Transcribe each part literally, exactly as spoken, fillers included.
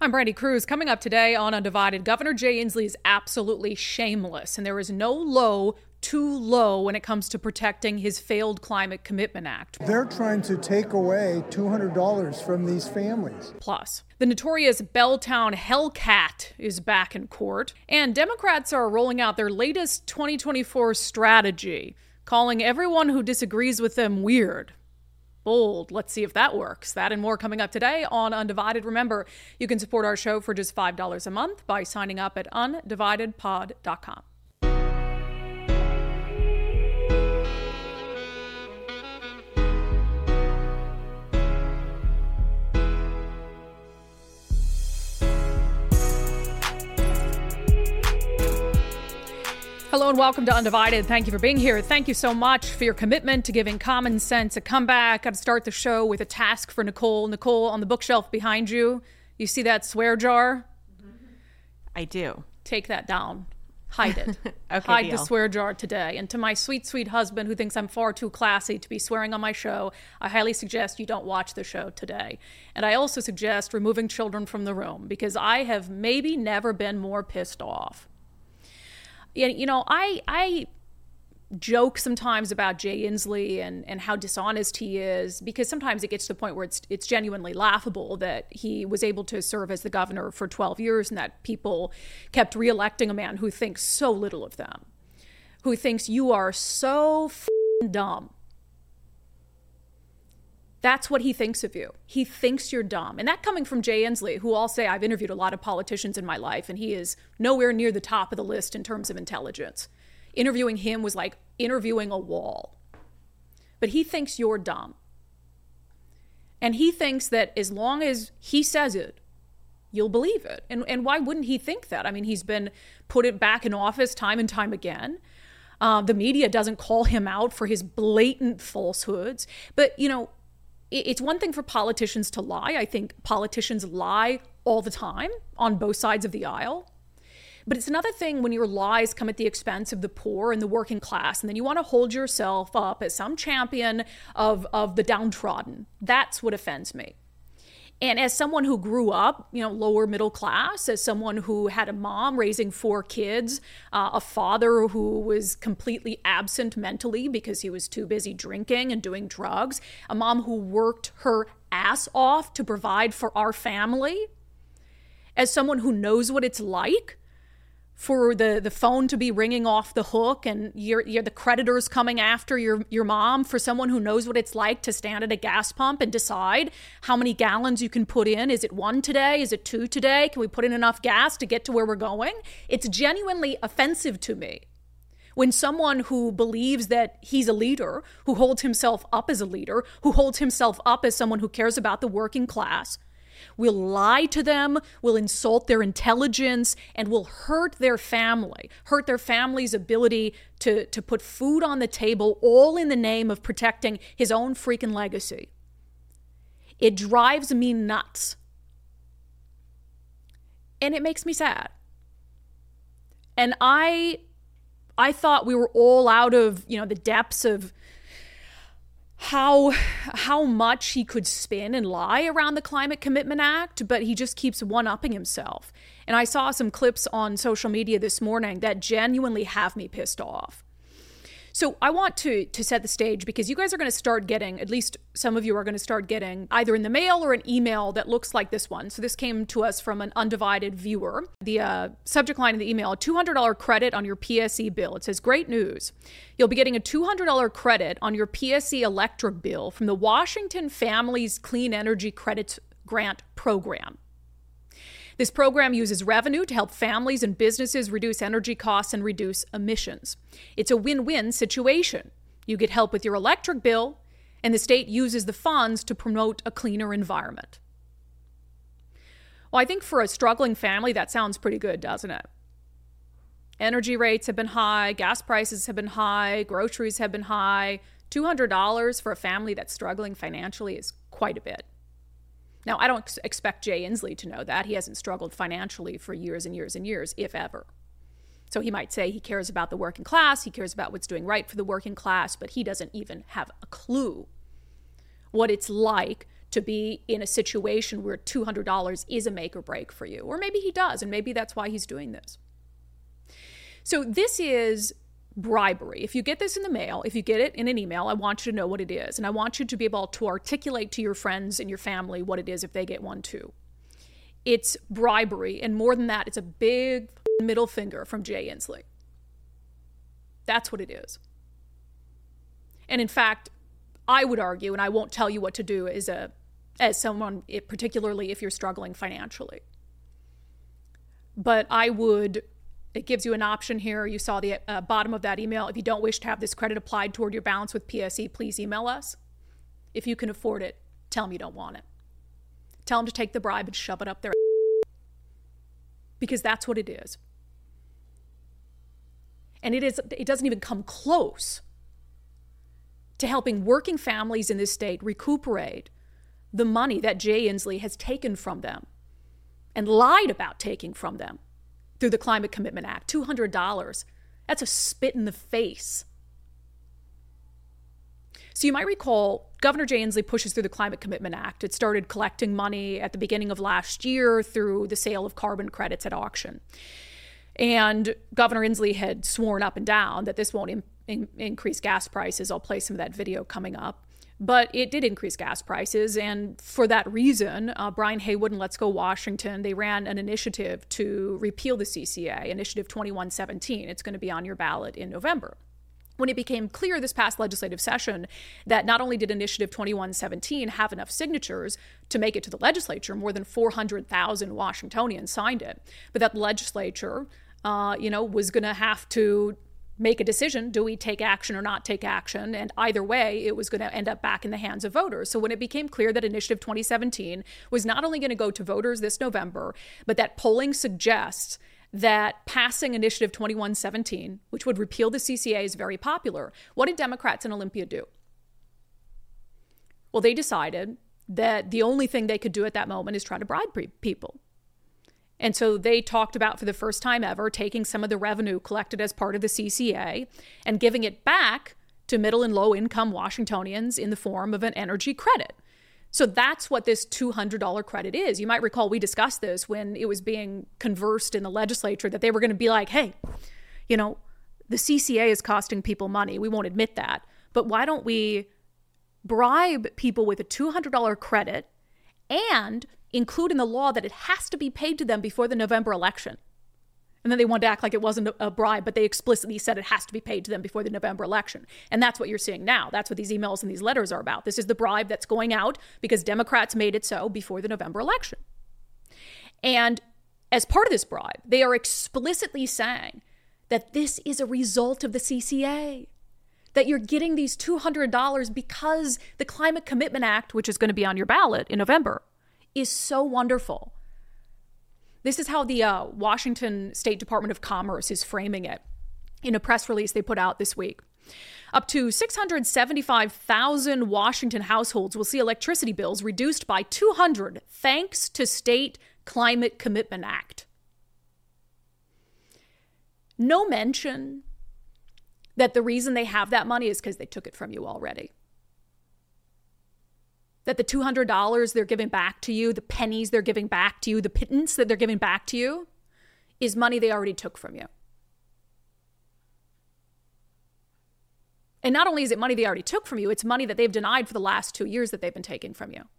I'm Brandy Cruz. Coming up today on Undivided, Governor Jay Inslee is absolutely shameless, and there is no low too low when it comes to protecting his failed Climate Commitment Act. They're trying to take away two hundred dollars from these families. Plus, the notorious Belltown Hellcat is back in court, and Democrats are rolling out their latest twenty twenty-four strategy, calling everyone who disagrees with them weird. Bold. Let's see if that works. That and more coming up today on Undivided. Remember, you can support our show for just five dollars a month by signing up at undivided pod dot com. Hello and welcome to Undivided. Thank you for being here. Thank you so much for your commitment to giving common sense a comeback. Got to start the show with a task for Nicole. Nicole, on the bookshelf behind you, you see that swear jar? I do. Take that down. Hide it. Okay, Hide deal. the swear jar today. And to my sweet, sweet husband who thinks I'm far too classy to be swearing on my show, I highly suggest you don't watch the show today. And I also suggest removing children from the room because I have maybe never been more pissed off. You know, I I joke sometimes about Jay Inslee and, and how dishonest he is, because sometimes it gets to the point where it's it's genuinely laughable that he was able to serve as the governor for twelve years and that people kept reelecting a man who thinks so little of them, who thinks you are so f***ing dumb. That's what he thinks of you. He thinks you're dumb. And that coming from Jay Inslee, who I'll say I've interviewed a lot of politicians in my life, and he is nowhere near the top of the list in terms of intelligence. Interviewing him was like interviewing a wall. But he thinks you're dumb. And he thinks that as long as he says it, you'll believe it. And, and why wouldn't he think that? I mean, he's been put it back in office time and time again. Uh, the media doesn't call him out for his blatant falsehoods. But, you know, it's one thing for politicians to lie. I think politicians lie all the time on both sides of the aisle. But it's another thing when your lies come at the expense of the poor and the working class, and then you want to hold yourself up as some champion of, of the downtrodden. That's what offends me. And as someone who grew up, you know, lower middle class, as someone who had a mom raising four kids, uh, a father who was completely absent mentally because he was too busy drinking and doing drugs, a mom who worked her ass off to provide for our family, as someone who knows what it's like for the, the phone to be ringing off the hook and you're, you're the creditors coming after your, your mom, for someone who knows what it's like to stand at a gas pump and decide how many gallons you can put in. Is it one today? Is it two today? Can we put in enough gas to get to where we're going? It's genuinely offensive to me when someone who believes that he's a leader, who holds himself up as a leader, who holds himself up as someone who cares about the working class, will lie to them, will insult their intelligence, and will hurt their family, hurt their family's ability to, to put food on the table, all in the name of protecting his own freaking legacy. It drives me nuts. And it makes me sad. And I, I thought we were all out of, you know, the depths of how how much he could spin and lie around the Climate Commitment Act, but he just keeps one-upping himself. And I saw some clips on social media this morning that genuinely have me pissed off. So I want to to set the stage because you guys are going to start getting, at least some of you are going to start getting either in the mail or an email that looks like this one. So this came to us from an Undivided viewer. The uh, subject line of the email, a two hundred dollars credit on your P S E bill. It says, great news. You'll be getting a two hundred dollars credit on your P S E electric bill from the Washington Families Clean Energy Credits Grant Program. This program uses revenue to help families and businesses reduce energy costs and reduce emissions. It's a win-win situation. You get help with your electric bill, and the state uses the funds to promote a cleaner environment. Well, I think for a struggling family, that sounds pretty good, doesn't it? Energy rates have been high, gas prices have been high, groceries have been high. two hundred dollars for a family that's struggling financially is quite a bit. Now, I don't ex- expect Jay Inslee to know that. He hasn't struggled financially for years and years and years, if ever. So he might say he cares about the working class, he cares about what's doing right for the working class, but he doesn't even have a clue what it's like to be in a situation where two hundred dollars is a make or break for you. Or maybe he does, and maybe that's why he's doing this. So this is bribery. If you get this in the mail, if you get it in an email, I want you to know what it is. And I want you to be able to articulate to your friends and your family what it is if they get one too. It's bribery. And more than that, it's a big middle finger from Jay Inslee. That's what it is. And in fact, I would argue, and I won't tell you what to do as a as someone, particularly if you're struggling financially. But I would, it gives you an option here. You saw the uh, bottom of that email. If you don't wish to have this credit applied toward your balance with P S E, please email us. If you can afford it, tell them you don't want it. Tell them to take the bribe and shove it up their ass. Because that's what it is. And it is. It doesn't even come close to helping working families in this state recuperate the money that Jay Inslee has taken from them and lied about taking from them through the Climate Commitment Act. two hundred dollars. That's a spit in the face. So you might recall Governor Jay Inslee pushes through the Climate Commitment Act. It started collecting money at the beginning of last year through the sale of carbon credits at auction. And Governor Inslee had sworn up and down that this won't in, in, increase gas prices. I'll play some of that video coming up. But it did increase gas prices. And for that reason, uh, Brian Haywood and Let's Go Washington, they ran an initiative to repeal the C C A, Initiative twenty-one seventeen. It's going to be on your ballot in November. When it became clear this past legislative session that not only did Initiative twenty-one seventeen have enough signatures to make it to the legislature, more than four hundred thousand Washingtonians signed it, but that the legislature, uh, you know, was going to have to make a decision. Do we take action or not take action? And either way, it was going to end up back in the hands of voters. So when it became clear that Initiative twenty seventeen was not only going to go to voters this November, but that polling suggests that passing Initiative twenty-one seventeen, which would repeal the C C A, is very popular, what did Democrats in Olympia do? Well, they decided that the only thing they could do at that moment is try to bribe people. And so they talked about, for the first time ever, taking some of the revenue collected as part of the C C A and giving it back to middle and low income Washingtonians in the form of an energy credit. So that's what this two hundred dollars credit is. You might recall we discussed this when it was being conversed in the legislature, that they were going to be like, hey, you know, the C C A is costing people money. We won't admit that. But why don't we bribe people with a two hundred dollars credit and include in the law that it has to be paid to them before the November election? And then they wanted to act like it wasn't a bribe, but they explicitly said it has to be paid to them before the November election. And that's what you're seeing now. That's what these emails and these letters are about. This is the bribe that's going out because Democrats made it so before the November election. And as part of this bribe, they are explicitly saying that this is a result of the C C A, that you're getting these two hundred dollars because the Climate Commitment Act, which is going to be on your ballot in November, is so wonderful. This is how the uh, Washington State Department of Commerce is framing it in a press release they put out this week. Up to six hundred seventy-five thousand Washington households will see electricity bills reduced by two hundred thanks to State Climate Commitment Act. No mention that the reason they have that money is because they took it from you already. That the two hundred dollars they're giving back to you, the pennies they're giving back to you, the pittance that they're giving back to you is money they already took from you. And not only is it money they already took from you, it's money that they've denied for the last two years that they've been taking from you.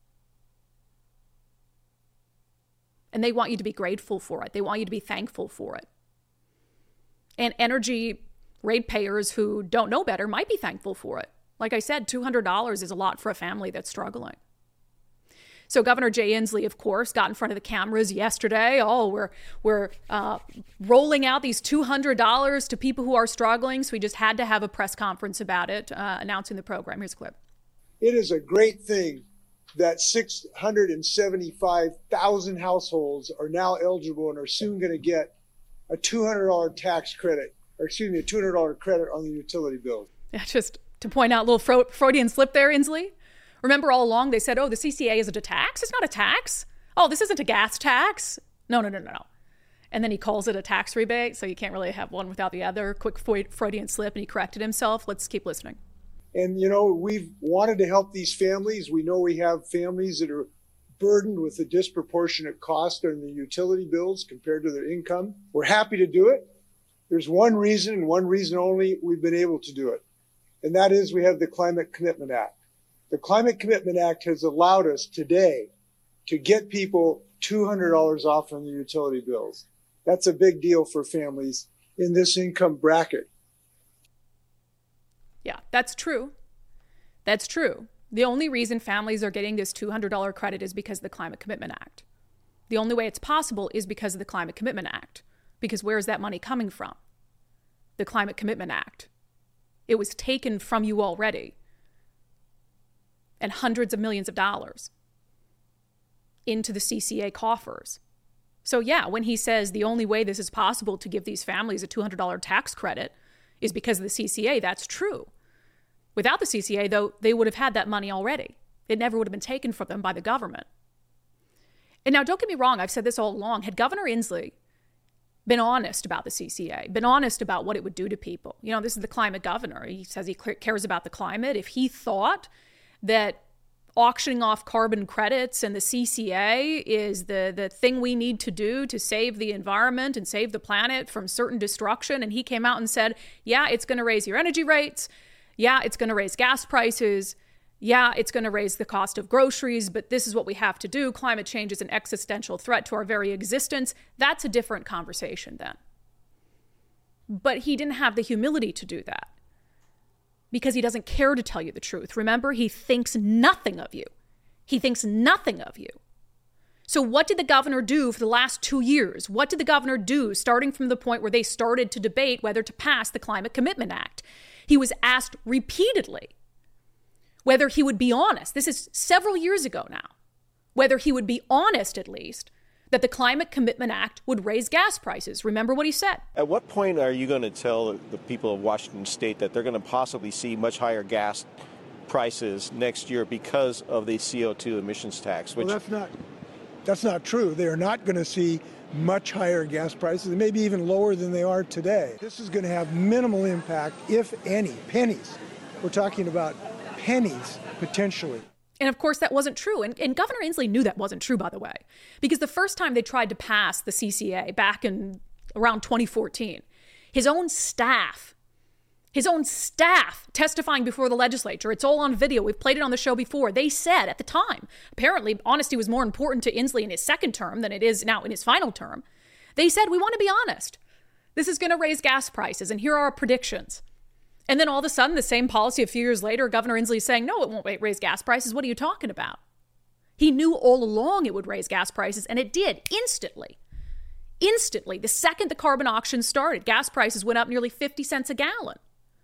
And they want you to be grateful for it. They want you to be thankful for it. And energy ratepayers who don't know better might be thankful for it. Like I said, two hundred dollars is a lot for a family that's struggling. So Governor Jay Inslee, of course, got in front of the cameras yesterday. Oh, we're we're uh, rolling out these two hundred dollars to people who are struggling. So we just had to have a press conference about it, uh, announcing the program. Here's a clip. It is a great thing that six hundred seventy-five thousand households are now eligible and are soon going to get a two hundred dollars tax credit, or excuse me, a two hundred dollars credit on the utility bill. Yeah, just to point out a little Fro- Freudian slip there, Inslee. Remember all along they said, oh, the C C A isn't a tax? It's not a tax. Oh, this isn't a gas tax. No, no, no, no, no. And then he calls it a tax rebate, so you can't really have one without the other. Quick Freudian slip, and he corrected himself. Let's keep listening. And, you know, we've wanted to help these families. We know we have families that are burdened with a disproportionate cost on the utility bills compared to their income. We're happy to do it. There's one reason and one reason only we've been able to do it. And that is we have the Climate Commitment Act. The Climate Commitment Act has allowed us today to get people two hundred dollars off on their utility bills. That's a big deal for families in this income bracket. Yeah, that's true. That's true. The only reason families are getting this two hundred dollars credit is because of the Climate Commitment Act. The only way it's possible is because of the Climate Commitment Act. Because where is that money coming from? The Climate Commitment Act. It was taken from you already. And hundreds of millions of dollars into the C C A coffers. So yeah, when he says the only way this is possible to give these families a two hundred dollars tax credit is because of the C C A, that's true. Without the C C A, though, they would have had that money already. It never would have been taken from them by the government. And now, don't get me wrong, I've said this all along. Had Governor Inslee been honest about the C C A, been honest about what it would do to people. You know, this is the climate governor. He says he cares about the climate. If he thought that auctioning off carbon credits and the C C A is the, the thing we need to do to save the environment and save the planet from certain destruction, and he came out and said, yeah, it's going to raise your energy rates. Yeah, it's going to raise gas prices. Yeah, it's going to raise the cost of groceries, but this is what we have to do. Climate change is an existential threat to our very existence. That's a different conversation then. But he didn't have the humility to do that because he doesn't care to tell you the truth. Remember, he thinks nothing of you. He thinks nothing of you. So what did the governor do for the last two years? What did the governor do starting from the point where they started to debate whether to pass the Climate Commitment Act? He was asked repeatedly whether he would be honest. This is several years ago now. Whether he would be honest, at least, that the Climate Commitment Act would raise gas prices. Remember what he said. At what point are you going to tell the people of Washington State that they're going to possibly see much higher gas prices next year because of the C O two emissions tax? Which... Well, that's not, that's not true. They're not going to see much higher gas prices, maybe even lower than they are today. This is going to have minimal impact, if any, pennies. We're talking about pennies, potentially. And of course, that wasn't true. And, and Governor Inslee knew that wasn't true, by the way, because the first time they tried to pass the C C A back in around twenty fourteen, his own staff, his own staff testifying before the legislature, it's all on video. We've played it on the show before. They said at the time, apparently honesty was more important to Inslee in his second term than it is now in his final term. They said, we want to be honest. This is going to raise gas prices, and here are our predictions. And then all of a sudden, the same policy a few years later, Governor Inslee is saying, no, it won't raise gas prices. What are you talking about? He knew all along it would raise gas prices, and it did instantly. Instantly. The second the carbon auction started, gas prices went up nearly fifty cents a gallon.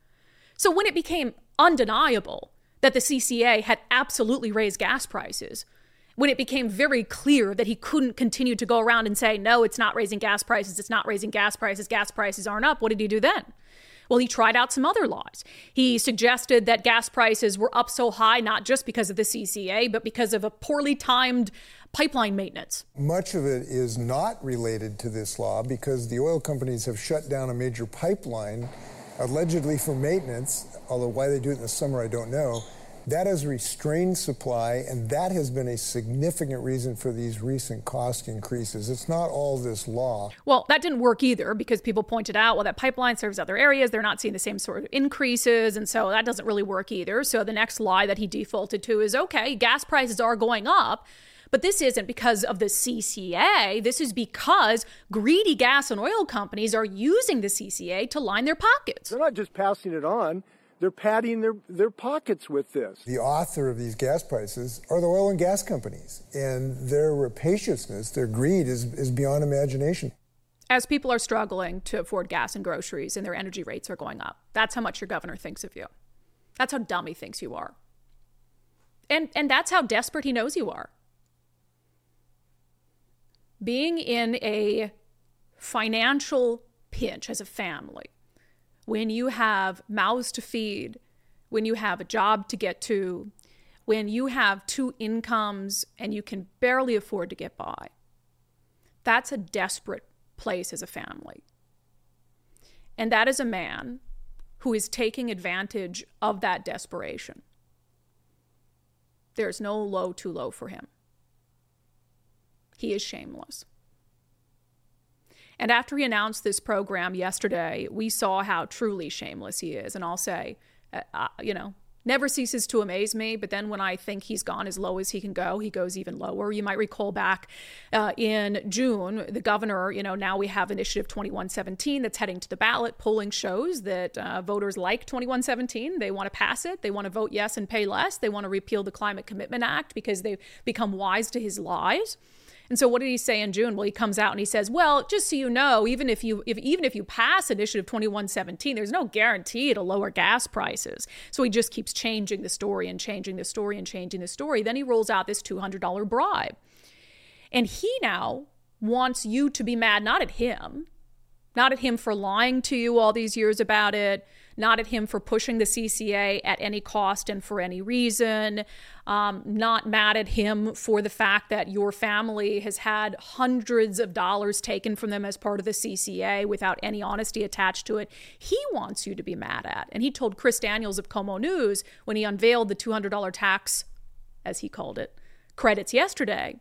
So when it became undeniable that the C C A had absolutely raised gas prices, when it became very clear that he couldn't continue to go around and say, no, it's not raising gas prices, it's not raising gas prices, gas prices aren't up, what did he do then? Well, he tried out some other laws. He suggested that gas prices were up so high, not just because of the C C A, but because of a poorly timed pipeline maintenance. Much of it is not related to this law because the oil companies have shut down a major pipeline, allegedly for maintenance, although why they do it in the summer, I don't know. That has restrained supply, and that has been a significant reason for these recent cost increases. It's not all this law. Well, that didn't work either because people pointed out, well, that pipeline serves other areas. They're not seeing the same sort of increases, and so that doesn't really work either. So the next lie that he defaulted to is, okay, gas prices are going up, but this isn't because of the C C A. This is because greedy gas and oil companies are using the C C A to line their pockets. They're not just passing it on. They're padding their, their pockets with this. The author of these gas prices are the oil and gas companies, and their rapaciousness, their greed is, is beyond imagination. As people are struggling to afford gas and groceries and their energy rates are going up, that's how much your governor thinks of you. That's how dumb he thinks you are. And, and that's how desperate he knows you are. Being in a financial pinch as a family, when you have mouths to feed, when you have a job to get to, when you have two incomes and you can barely afford to get by, that's a desperate place as a family. And that is a man who is taking advantage of that desperation. There's no low too low for him. He is shameless. And after he announced this program yesterday, we saw how truly shameless he is. And I'll say, uh, you know, never ceases to amaze me. But then when I think he's gone as low as he can go, he goes even lower. You might recall back uh, in June, the governor, you know, now we have Initiative twenty-one seventeen that's heading to the ballot. Polling shows that uh, voters like twenty-one seventeen. They want to pass it. They want to vote yes and pay less. They want to repeal the Climate Commitment Act because they've become wise to his lies. And so what did he say in June? Well, he comes out and he says, well, just so you know, even if you if even if you pass Initiative twenty-one seventeen, there's no guarantee to lower gas prices. So he just keeps changing the story and changing the story and changing the story. Then he rolls out this two hundred dollars bribe. And he now wants you to be mad, not at him, not at him for lying to you all these years about it, not at him for pushing the C C A at any cost and for any reason, um, not mad at him for the fact that your family has had hundreds of dollars taken from them as part of the C C A without any honesty attached to it. He wants you to be mad at. And he told Chris Daniels of Como News when he unveiled the two hundred dollars tax, as he called it, credits yesterday,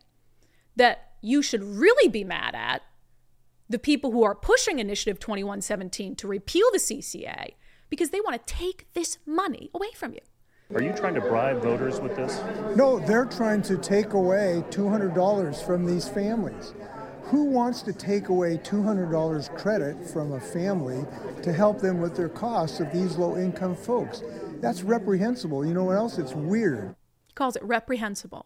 that you should really be mad at the people who are pushing Initiative twenty-one seventeen to repeal the C C A, because they want to take this money away from you. Are you trying to bribe voters with this? No, they're trying to take away two hundred dollars from these families. Who wants to take away two hundred dollars credit from a family to help them with their costs of these low-income folks? That's reprehensible. You know what else? It's weird. He calls it reprehensible.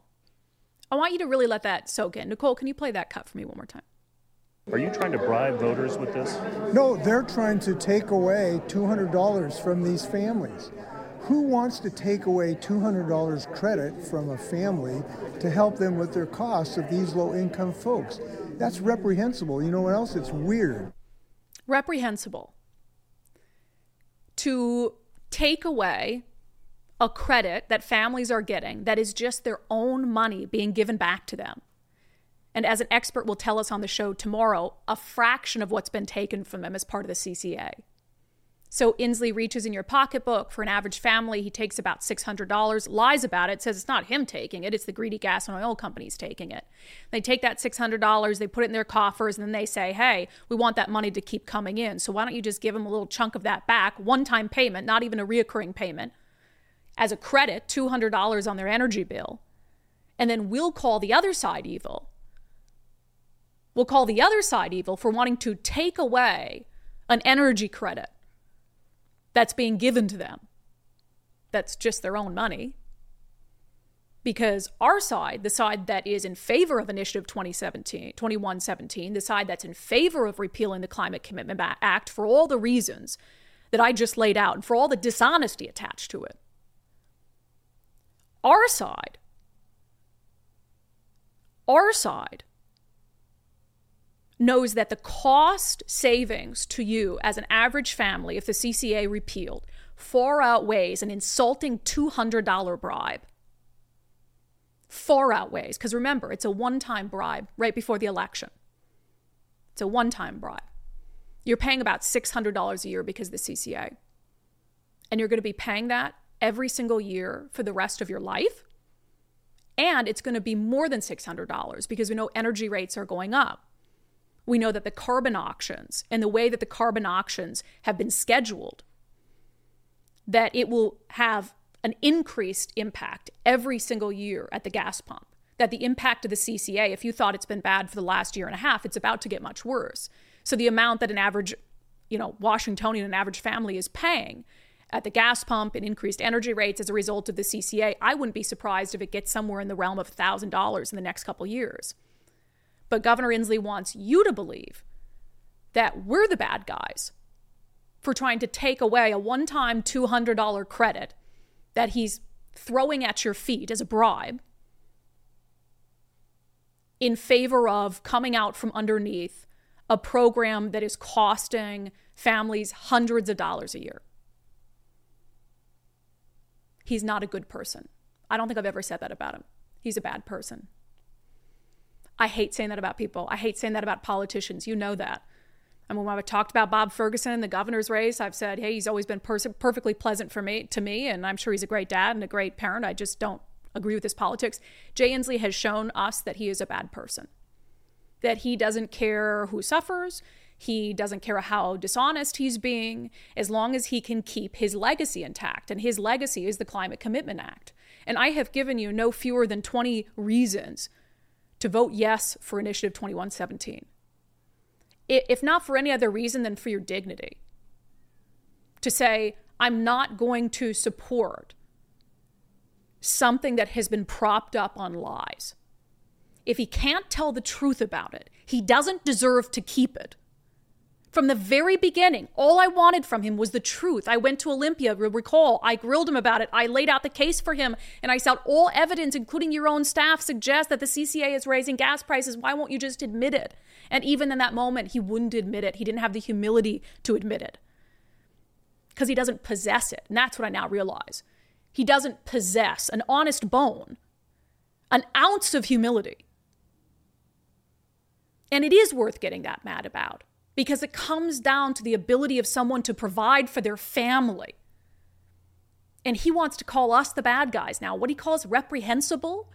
I want you to really let that soak in. Nicole, can you play that cut for me one more time? Are you trying to bribe voters with this? No, they're trying to take away two hundred dollars from these families. Who wants to take away two hundred dollars credit from a family to help them with their costs of these low-income folks? That's reprehensible. You know what else? It's weird. Reprehensible. To take away a credit that families are getting that is just their own money being given back to them. And as an expert will tell us on the show tomorrow, a fraction of what's been taken from them as part of the C C A. So Inslee reaches in your pocketbook. For an average family, he takes about six hundred dollars, lies about it, says it's not him taking it, it's the greedy gas and oil companies taking it. They take that six hundred dollars, they put it in their coffers, and then they say, hey, we want that money to keep coming in. So why don't you just give them a little chunk of that back, one-time payment, not even a reoccurring payment, as a credit, two hundred dollars on their energy bill. And then we'll call the other side evil. We'll call the other side evil for wanting to take away an energy credit that's being given to them. That's just their own money. Because our side, the side that is in favor of Initiative twenty-one seventeen, the side that's in favor of repealing the Climate Commitment Act for all the reasons that I just laid out and for all the dishonesty attached to it, our side, our side, knows that the cost savings to you as an average family, if the C C A repealed, far outweighs an insulting two hundred dollars bribe. Far outweighs. Because remember, it's a one-time bribe right before the election. It's a one-time bribe. You're paying about six hundred dollars a year because of the C C A. And you're going to be paying that every single year for the rest of your life. And it's going to be more than six hundred dollars because we know energy rates are going up. We know that the carbon auctions and the way that the carbon auctions have been scheduled, that it will have an increased impact every single year at the gas pump. That the impact of the C C A, if you thought it's been bad for the last year and a half, it's about to get much worse. So the amount that an average, you know, Washingtonian, an average family is paying at the gas pump and increased energy rates as a result of the C C A, I wouldn't be surprised if it gets somewhere in the realm of one thousand dollars in the next couple years. But Governor Inslee wants you to believe that we're the bad guys for trying to take away a one-time two hundred dollars credit that he's throwing at your feet as a bribe in favor of coming out from underneath a program that is costing families hundreds of dollars a year. He's not a good person. I don't think I've ever said that about him. He's a bad person. I hate saying that about people. I hate saying that about politicians. You know that. I mean, when I've talked about Bob Ferguson in the governor's race, I've said, hey, he's always been pers- perfectly pleasant for me, to me, and I'm sure he's a great dad and a great parent. I just don't agree with his politics. Jay Inslee has shown us that he is a bad person, that he doesn't care who suffers. He doesn't care how dishonest he's being, as long as he can keep his legacy intact. And his legacy is the Climate Commitment Act. And I have given you no fewer than twenty reasons to vote yes for Initiative twenty-one seventeen. If not for any other reason than for your dignity. To say, I'm not going to support something that has been propped up on lies. If he can't tell the truth about it, he doesn't deserve to keep it. From the very beginning, all I wanted from him was the truth. I went to Olympia, recall, I grilled him about it. I laid out the case for him, and I said, all evidence, including your own staff, suggests that the C C A is raising gas prices. Why won't you just admit it? And even in that moment, he wouldn't admit it. He didn't have the humility to admit it because he doesn't possess it. And that's what I now realize. He doesn't possess an honest bone, an ounce of humility. And it is worth getting that mad about, because it comes down to the ability of someone to provide for their family. And he wants to call us the bad guys now. What he calls reprehensible?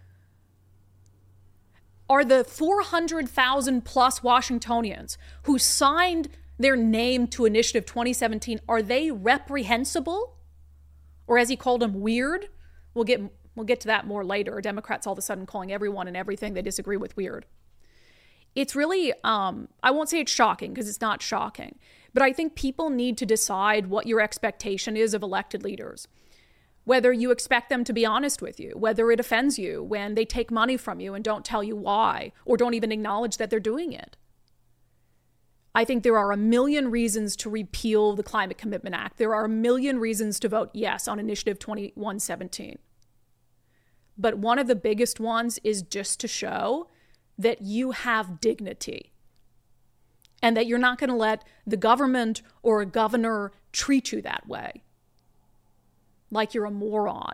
Are the four hundred thousand plus Washingtonians who signed their name to Initiative twenty seventeen, are they reprehensible? Or as he called them, weird? We'll get, we'll get to that more later. Democrats all of a sudden calling everyone and everything they disagree with weird. It's really, um, I won't say it's shocking because it's not shocking, but I think people need to decide what your expectation is of elected leaders. Whether you expect them to be honest with you, whether it offends you when they take money from you and don't tell you why, or don't even acknowledge that they're doing it. I think there are a million reasons to repeal the Climate Commitment Act. There are a million reasons to vote yes on Initiative twenty-one seventeen. But one of the biggest ones is just to show that you have dignity and that you're not going to let the government or a governor treat you that way, like you're a moron.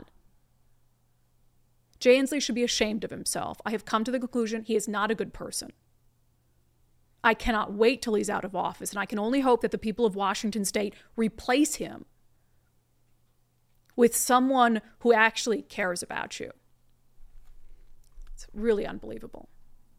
Jay Inslee should be ashamed of himself. I have come to the conclusion he is not a good person. I cannot wait till he's out of office, and I can only hope that the people of Washington State replace him with someone who actually cares about you. It's really unbelievable.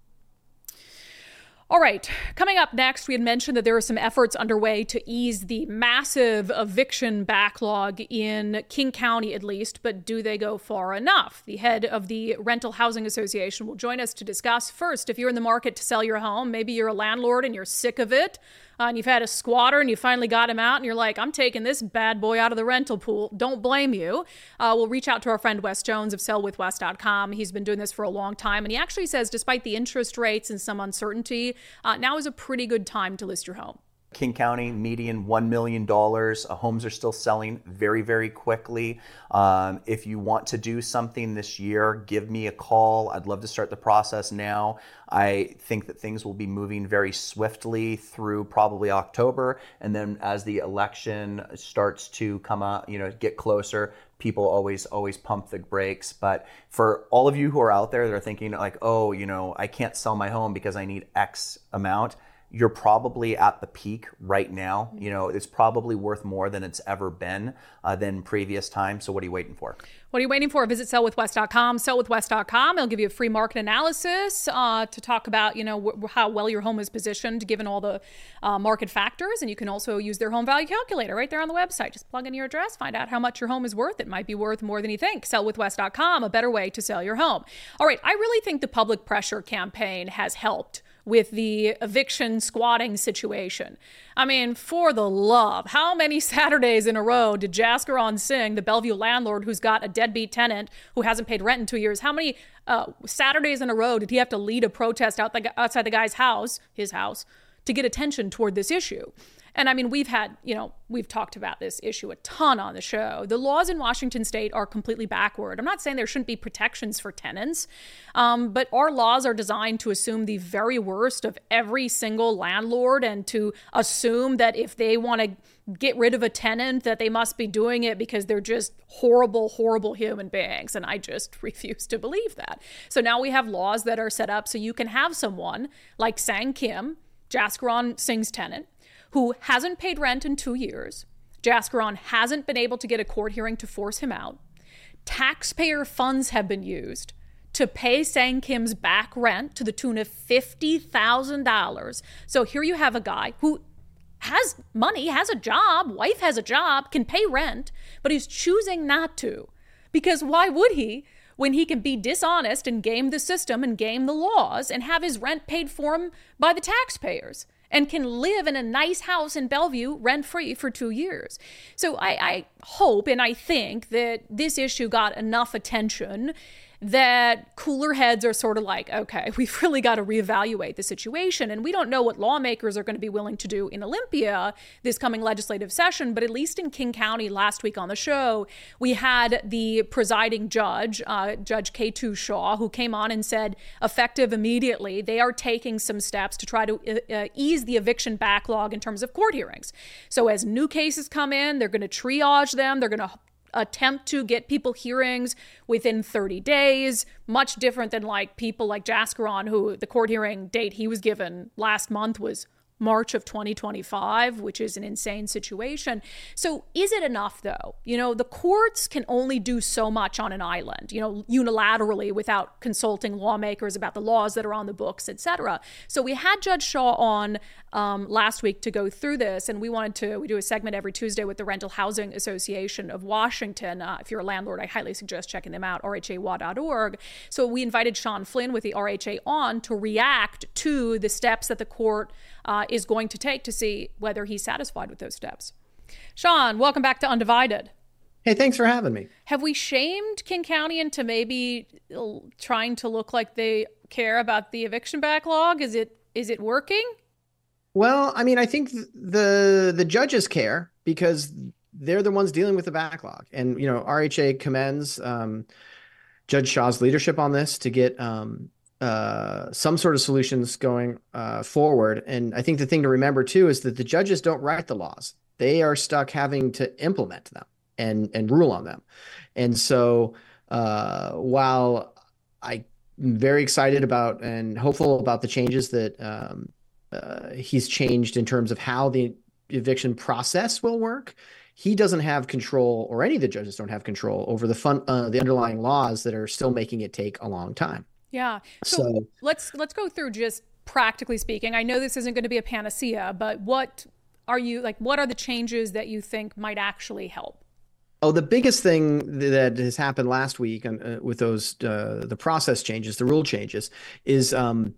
All right, coming up next, we had mentioned that there are some efforts underway to ease the massive eviction backlog in King County, at least, but do they go far enough? The head of the Rental Housing Association will join us to discuss. First, if you're in the market to sell your home, maybe you're a landlord and you're sick of it, uh, and you've had a squatter and you finally got him out and you're like, I'm taking this bad boy out of the rental pool. Don't blame you. Uh, we'll reach out to our friend Wes Jones of sell with wes dot com. He's been doing this for a long time, and he actually says despite the interest rates and some uncertainty, uh, now is a pretty good time to list your home. King County, median one million dollars. Uh, homes are still selling very, very quickly. Um, if you want to do something this year, give me a call. I'd love to start the process now. I think that things will be moving very swiftly through probably October. And then as the election starts to come out, you know, get closer, people always, always pump the brakes. But for all of you who are out there that are thinking like, oh, you know, I can't sell my home because I need X amount, you're probably at the peak right now. You know, it's probably worth more than it's ever been uh, than previous times. So what are you waiting for? What are you waiting for? Visit sell with wes dot com, sell with wes dot com. It'll give you a free market analysis uh, to talk about, you know, wh- how well your home is positioned given all the uh, market factors. And you can also use their home value calculator right there on the website. Just plug in your address, find out how much your home is worth. It might be worth more than you think. sell with wes dot com, a better way to sell your home. All right, I really think the public pressure campaign has helped with the eviction squatting situation. I mean, for the love, how many Saturdays in a row did Jaskaran Singh, the Bellevue landlord who's got a deadbeat tenant who hasn't paid rent in two years, how many uh, Saturdays in a row did he have to lead a protest out the, outside the guy's house, his house, to get attention toward this issue? And I mean, we've had, you know, we've talked about this issue a ton on the show. The laws in Washington State are completely backward. I'm not saying there shouldn't be protections for tenants, um, but our laws are designed to assume the very worst of every single landlord and to assume that if they want to get rid of a tenant, that they must be doing it because they're just horrible, horrible human beings. And I just refuse to believe that. So now we have laws that are set up so you can have someone like Sang Kim, Jaskaran Singh's tenant, who hasn't paid rent in two years. Jascaron hasn't been able to get a court hearing to force him out. Taxpayer funds have been used to pay Sang Kim's back rent to the tune of fifty thousand dollars. So here you have a guy who has money, has a job, wife has a job, can pay rent, but he's choosing not to. Because why would he when he can be dishonest and game the system and game the laws and have his rent paid for him by the taxpayers and can live in a nice house in Bellevue rent-free for two years? So I, I hope and I think that this issue got enough attention that cooler heads are sort of like, okay, we've really got to reevaluate the situation. And we don't know what lawmakers are going to be willing to do in Olympia this coming legislative session, but at least in King County last week on the show, we had the presiding judge, uh, Judge K two Shaw, who came on and said, effective immediately, they are taking some steps to try to uh, ease the eviction backlog in terms of court hearings. So as new cases come in, they're going to triage them, they're going to attempt to get people hearings within thirty days, much different than like people like Jascaron, who the court hearing date he was given last month was March of twenty twenty-five, which is an insane situation. So is it enough though? You know, the courts can only do so much on an island, you know, unilaterally without consulting lawmakers about the laws that are on the books, et cetera. So we had Judge Shaw on um, last week to go through this, and we wanted to, we do a segment every Tuesday with the Rental Housing Association of Washington. Uh, if you're a landlord, I highly suggest checking them out, R H A W A dot org. So we invited Sean Flynn with the R H A on to react to the steps that the court uh, is going to take to see whether he's satisfied with those steps. Sean, welcome back to Undivided. Hey, thanks for having me. Have we shamed King County into maybe trying to look like they care about the eviction backlog? Is it is it working? Well, I mean, I think the the judges care because they're the ones dealing with the backlog. And, you know, R H A commends um, Judge Shaw's leadership on this to get um, uh, some sort of solutions going uh, forward. And I think the thing to remember, too, is that the judges don't write the laws. They are stuck having to implement them and, and rule on them. And so uh, while I'm very excited about and hopeful about the changes that um, uh, he's changed in terms of how the eviction process will work, he doesn't have control, or any of the judges don't have control over the fun, uh, the underlying laws that are still making it take a long time. Yeah. So, So- let's let's go through just practically speaking. I know this isn't going to be a panacea, but what are you like? What are the changes that you think might actually help? Oh, the biggest thing that has happened last week uh, with those uh, the process changes, the rule changes, is um,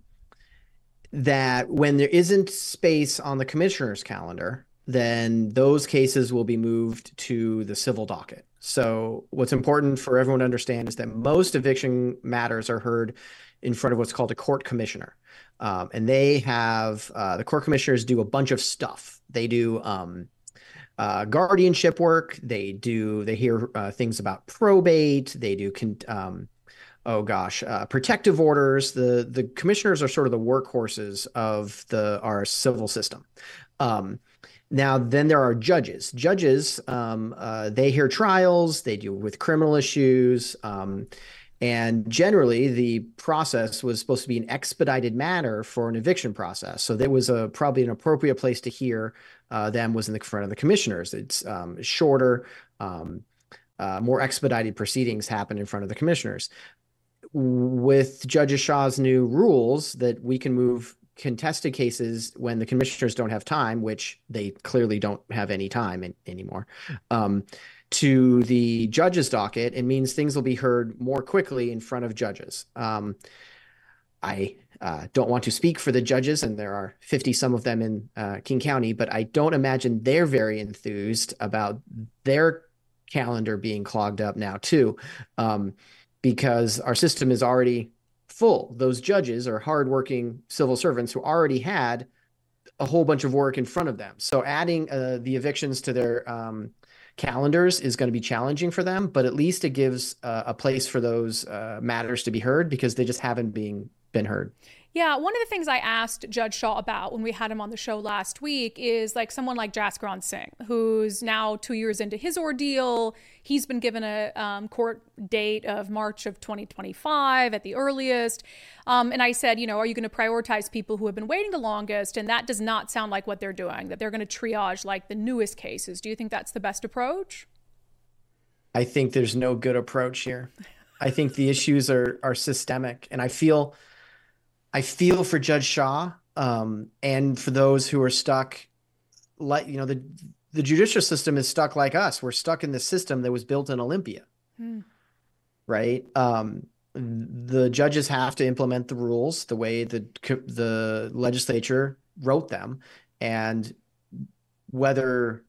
that when there isn't space on the commissioner's calendar, then those cases will be moved to the civil docket. So what's important for everyone to understand is that most eviction matters are heard in front of what's called a court commissioner. Um, and they have, uh, the court commissioners do a bunch of stuff. They do um, uh, guardianship work. They do, they hear uh, things about probate. They do, con- um, oh gosh, uh, protective orders. The, the commissioners are sort of the workhorses of the, our civil system. Um, Now, then there are judges. Judges, um, uh, they hear trials, they deal with criminal issues, um, and generally the process was supposed to be an expedited manner for an eviction process. So there was a probably an appropriate place to hear uh, them was in the front of the commissioners. It's um, shorter, um, uh, more expedited proceedings happen in front of the commissioners. With Judge Shaw's new rules that we can move contested cases when the commissioners don't have time, which they clearly don't have any time in, anymore, um, to the judge's docket, it means things will be heard more quickly in front of judges. Um, I uh, don't want to speak for the judges, and there are fifty some of them in uh, King County, but I don't imagine they're very enthused about their calendar being clogged up now too, um, because our system is already full. Those judges are hardworking civil servants who already had a whole bunch of work in front of them. So adding uh, the evictions to their um, calendars is going to be challenging for them, but at least it gives uh, a place for those uh, matters to be heard because they just haven't being, been heard. Yeah, one of the things I asked Judge Shah about when we had him on the show last week is like someone like Jaskaran Singh, who's now two years into his ordeal. He's been given a um, court date of March of twenty twenty-five at the earliest. Um, and I said, you know, are you going to prioritize people who have been waiting the longest? And that does not sound like what they're doing, that they're going to triage like the newest cases. Do you think that's the best approach? I think there's no good approach here. I think the issues are are systemic, and I feel I feel for Judge Shah um, and for those who are stuck. Like, you know, the the judicial system is stuck like us. We're stuck in the system that was built in Olympia, hmm. right? Um, the judges have to implement the rules the way the the legislature wrote them, and whether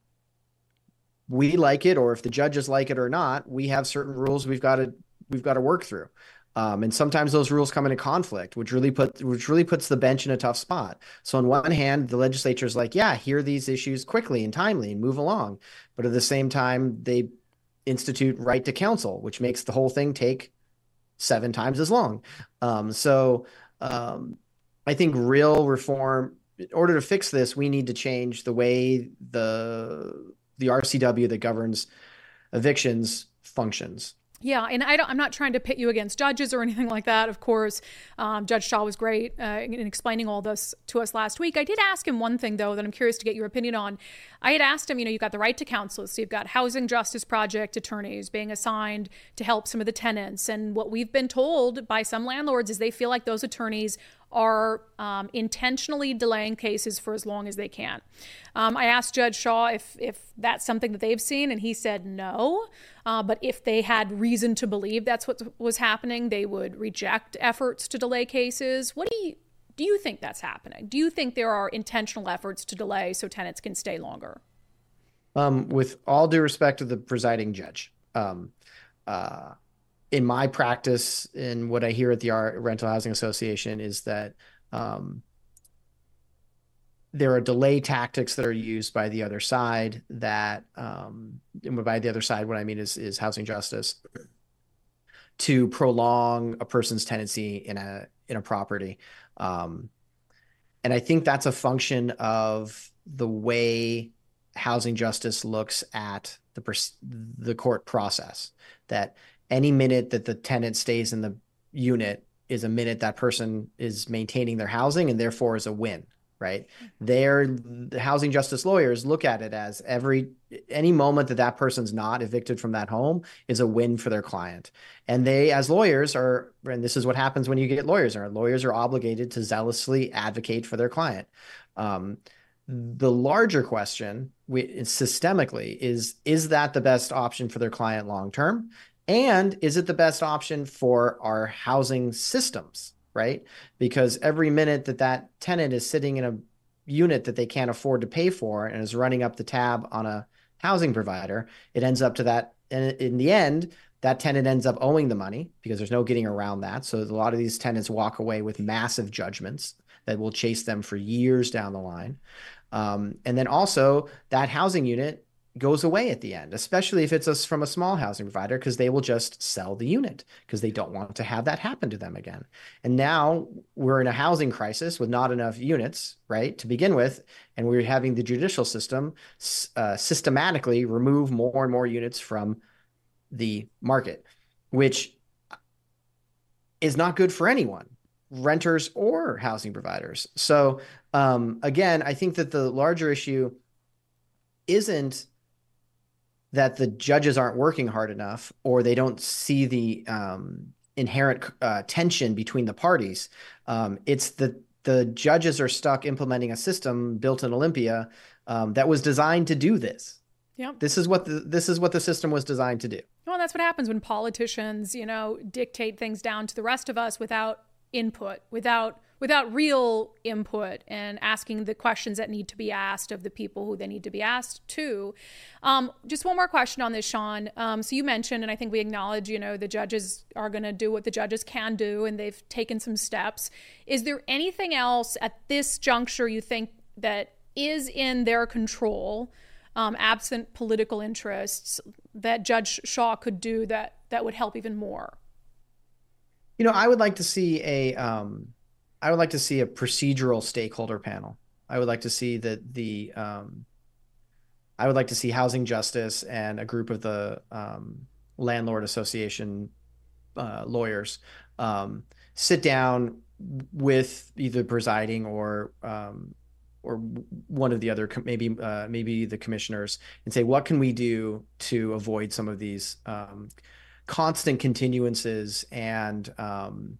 we like it or if the judges like it or not, we have certain rules we've got to we've got to work through. Um, and sometimes those rules come into conflict, which really put which really puts the bench in a tough spot. So on one hand, the legislature is like, yeah, hear these issues quickly and timely and move along. But at the same time, they institute right to counsel, which makes the whole thing take seven times as long. Um, so um, I think real reform, in order to fix this, we need to change the way the the R C W that governs evictions functions. Yeah, and I don't, I'm not trying to pit you against judges or anything like that. Of course, um, Judge Shah was great uh, in explaining all this to us last week. I did ask him one thing, though, that I'm curious to get your opinion on. I had asked him, you know, you've got the right to counsel. So you've got Housing Justice Project attorneys being assigned to help some of the tenants. And what we've been told by some landlords is they feel like those attorneys are um, intentionally delaying cases for as long as they can. Um, I asked Judge Shah if if that's something that they've seen, and he said no. Uh, but if they had reason to believe that's what was happening, they would reject efforts to delay cases. What do you do you think that's happening? Do you think there are intentional efforts to delay so tenants can stay longer? Um, with all due respect to the presiding judge, um, uh, in my practice and what I hear at the Rental Housing Association is that um, there are delay tactics that are used by the other side that, um, and by the other side, what I mean is, is housing justice, to prolong a person's tenancy in a, in a property. Um, and I think that's a function of the way housing justice looks at the, the court process, that any minute that the tenant stays in the unit is a minute that person is maintaining their housing and therefore is a win, right? They're, the housing justice lawyers look at it as every, any moment that that person's not evicted from that home is a win for their client. And they, as lawyers are, and this is what happens when you get lawyers, our lawyers are obligated to zealously advocate for their client. Um, the larger question we, systemically is, is that the best option for their client long-term? And is it the best option for our housing systems, right? Because every minute that that tenant is sitting in a unit that they can't afford to pay for and is running up the tab on a housing provider, it ends up to that. And in the end, that tenant ends up owing the money because there's no getting around that. So a lot of these tenants walk away with massive judgments that will chase them for years down the line. Um, and then also that housing unit goes away at the end, especially if it's a, from a small housing provider, because they will just sell the unit because they don't want to have that happen to them again. And now we're in a housing crisis with not enough units, right, to begin with, and we're having the judicial system uh, systematically remove more and more units from the market, which is not good for anyone, renters or housing providers. So um, again, I think that the larger issue isn't that the judges aren't working hard enough or they don't see the um, inherent uh, tension between the parties. Um, it's that the judges are stuck implementing a system built in Olympia um, that was designed to do this. Yeah. This is what the, this is what the system was designed to do. Well, that's what happens when politicians, you know, dictate things down to the rest of us without input, without without real input and asking the questions that need to be asked of the people who they need to be asked to. Um, just one more question on this, Sean. Um, so you mentioned, and I think we acknowledge, you know, the judges are going to do what the judges can do, and they've taken some steps. Is there anything else at this juncture you think that is in their control, um, absent political interests, that Judge Shah could do that that would help even more? You know, I would like to see a um, I would like to see a procedural stakeholder panel. I would like to see that the um, I would like to see Housing Justice and a group of the um, Landlord Association uh, lawyers um, sit down with either presiding or um, or one of the other, maybe uh, maybe the commissioners, and say, what can we do to avoid some of these um, constant continuances, and um,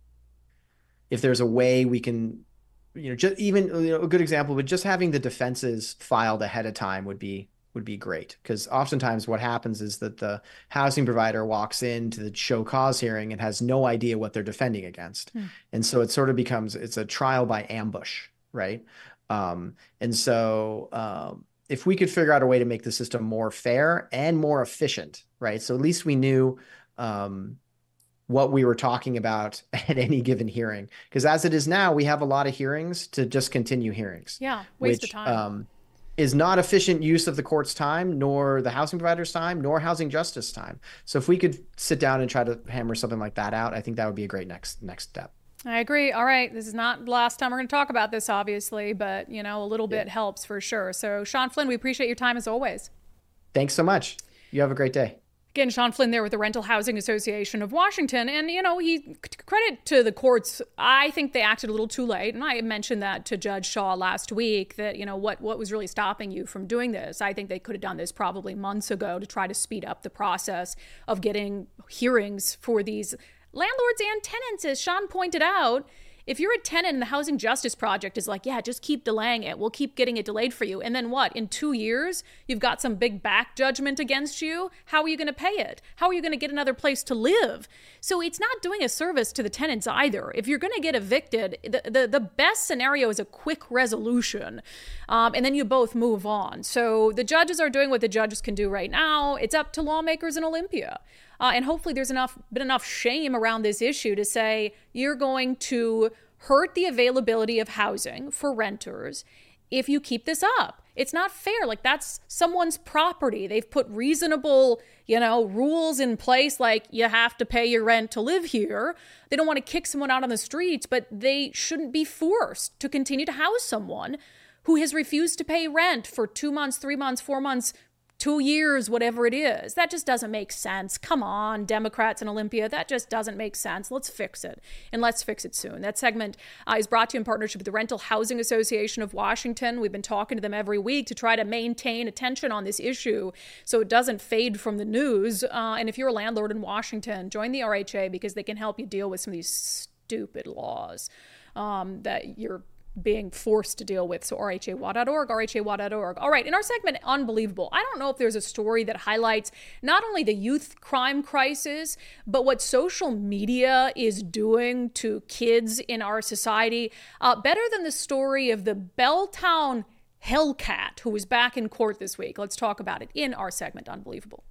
if there's a way we can, you know, just even, you know, a good example, but just having the defenses filed ahead of time would be would be great, because oftentimes what happens is that the housing provider walks into the show cause hearing and has no idea what they're defending against. Hmm. And so it sort of becomes, it's a trial by ambush, right? Um, and so um, if we could figure out a way to make the system more fair and more efficient, right? So at least we knew um, what we were talking about at any given hearing. Because as it is now, we have a lot of hearings to just continue hearings. Yeah, waste which, of time. Um, is not efficient use of the court's time, nor the housing provider's time, nor housing justice time. So if we could sit down and try to hammer something like that out, I think that would be a great next next step. I agree. All right. This is not the last time we're going to talk about this, obviously, but, you know, a little bit yeah. helps for sure. So, Sean Flynn, we appreciate your time as always. Thanks so much. You have a great day. Again, Sean Flynn there with the Rental Housing Association of Washington. And, you know, he credit to the courts. I think they acted a little too late. And I mentioned that to Judge Shaw last week, that, you know, what, what was really stopping you from doing this? I think they could have done this probably months ago to try to speed up the process of getting hearings for these landlords and tenants. As Sean pointed out, if you're a tenant and the Housing Justice Project is like, yeah, just keep delaying it, we'll keep getting it delayed for you. And then what? In two years, you've got some big back judgment against you. How are you going to pay it? How are you going to get another place to live? So it's not doing a service to the tenants either. If you're going to get evicted, the, the, the best scenario is a quick resolution. Um, and then you both move on. So the judges are doing what the judges can do right now. It's up to lawmakers in Olympia. Uh, and hopefully there's enough been enough shame around this issue to say you're going to hurt the availability of housing for renters if you keep this up. It's not fair. Like, that's someone's property. They've put reasonable, you know, rules in place, like you have to pay your rent to live here. They don't want to kick someone out on the streets, but they shouldn't be forced to continue to house someone who has refused to pay rent for two months, three months, four months, two years, whatever it is. That just doesn't make sense. Come on, Democrats in Olympia. That just doesn't make sense. Let's fix it. And let's fix it soon. That segment uh, is brought to you in partnership with the Rental Housing Association of Washington. We've been talking to them every week to try to maintain attention on this issue so it doesn't fade from the news. Uh, and if you're a landlord in Washington, join the R H A, because they can help you deal with some of these stupid laws um, that you're being forced to deal with. So R H A W A dot org, R H A W A dot org. All right, in our segment, Unbelievable, I don't know if there's a story that highlights not only the youth crime crisis, but what social media is doing to kids in our society, uh, better than the story of the Belltown Hellcat, who was back in court this week. Let's talk about it in our segment, Unbelievable.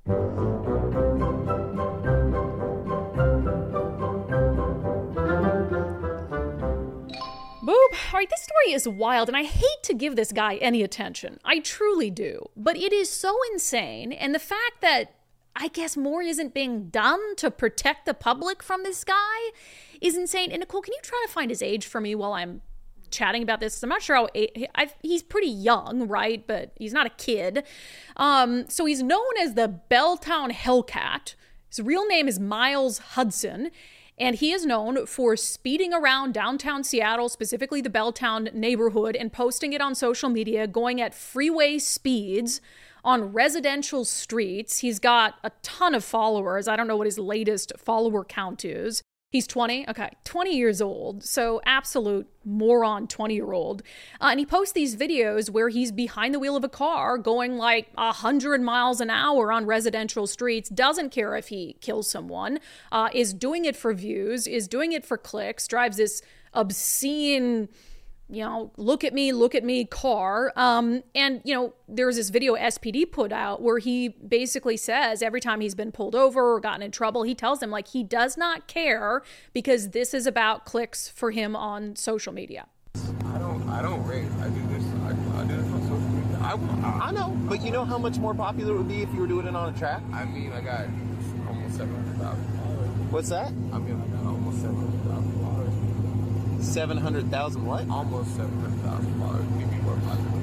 Boop. All right, this story is wild, and I hate to give this guy any attention. I truly do. But it is so insane, and the fact that I guess more isn't being done to protect the public from this guy is insane. And Nicole, can you try to find his age for me while I'm chatting about this? I'm not sure how I've, he's pretty young, right? But he's not a kid. Um, so he's known as the Belltown Hellcat. His real name is Miles Hudson. And he is known for speeding around downtown Seattle, specifically the Belltown neighborhood, and posting it on social media, going at freeway speeds on residential streets. He's got a ton of followers. I don't know what his latest follower count is. He's twenty. Okay, twenty years old. So absolute moron twenty-year-old. Uh, and he posts these videos where he's behind the wheel of a car going like one hundred miles an hour on residential streets, doesn't care if he kills someone, uh, is doing it for views, is doing it for clicks, drives this obscene, you know, look at me, look at me car. Um, and, you know, there's this video S P D put out where he basically says every time he's been pulled over or gotten in trouble, he tells them like he does not care because this is about clicks for him on social media. I don't, I don't rate. I do this. I, I do this on social media. I, I know, but you know how much more popular it would be if you were doing it on a track? I mean, I got almost seven hundred thousand followers. What's that? I mean, I got almost seven hundred thousand followers. seven hundred thousand what? Almost seven hundred thousand dollars, maybe more popular.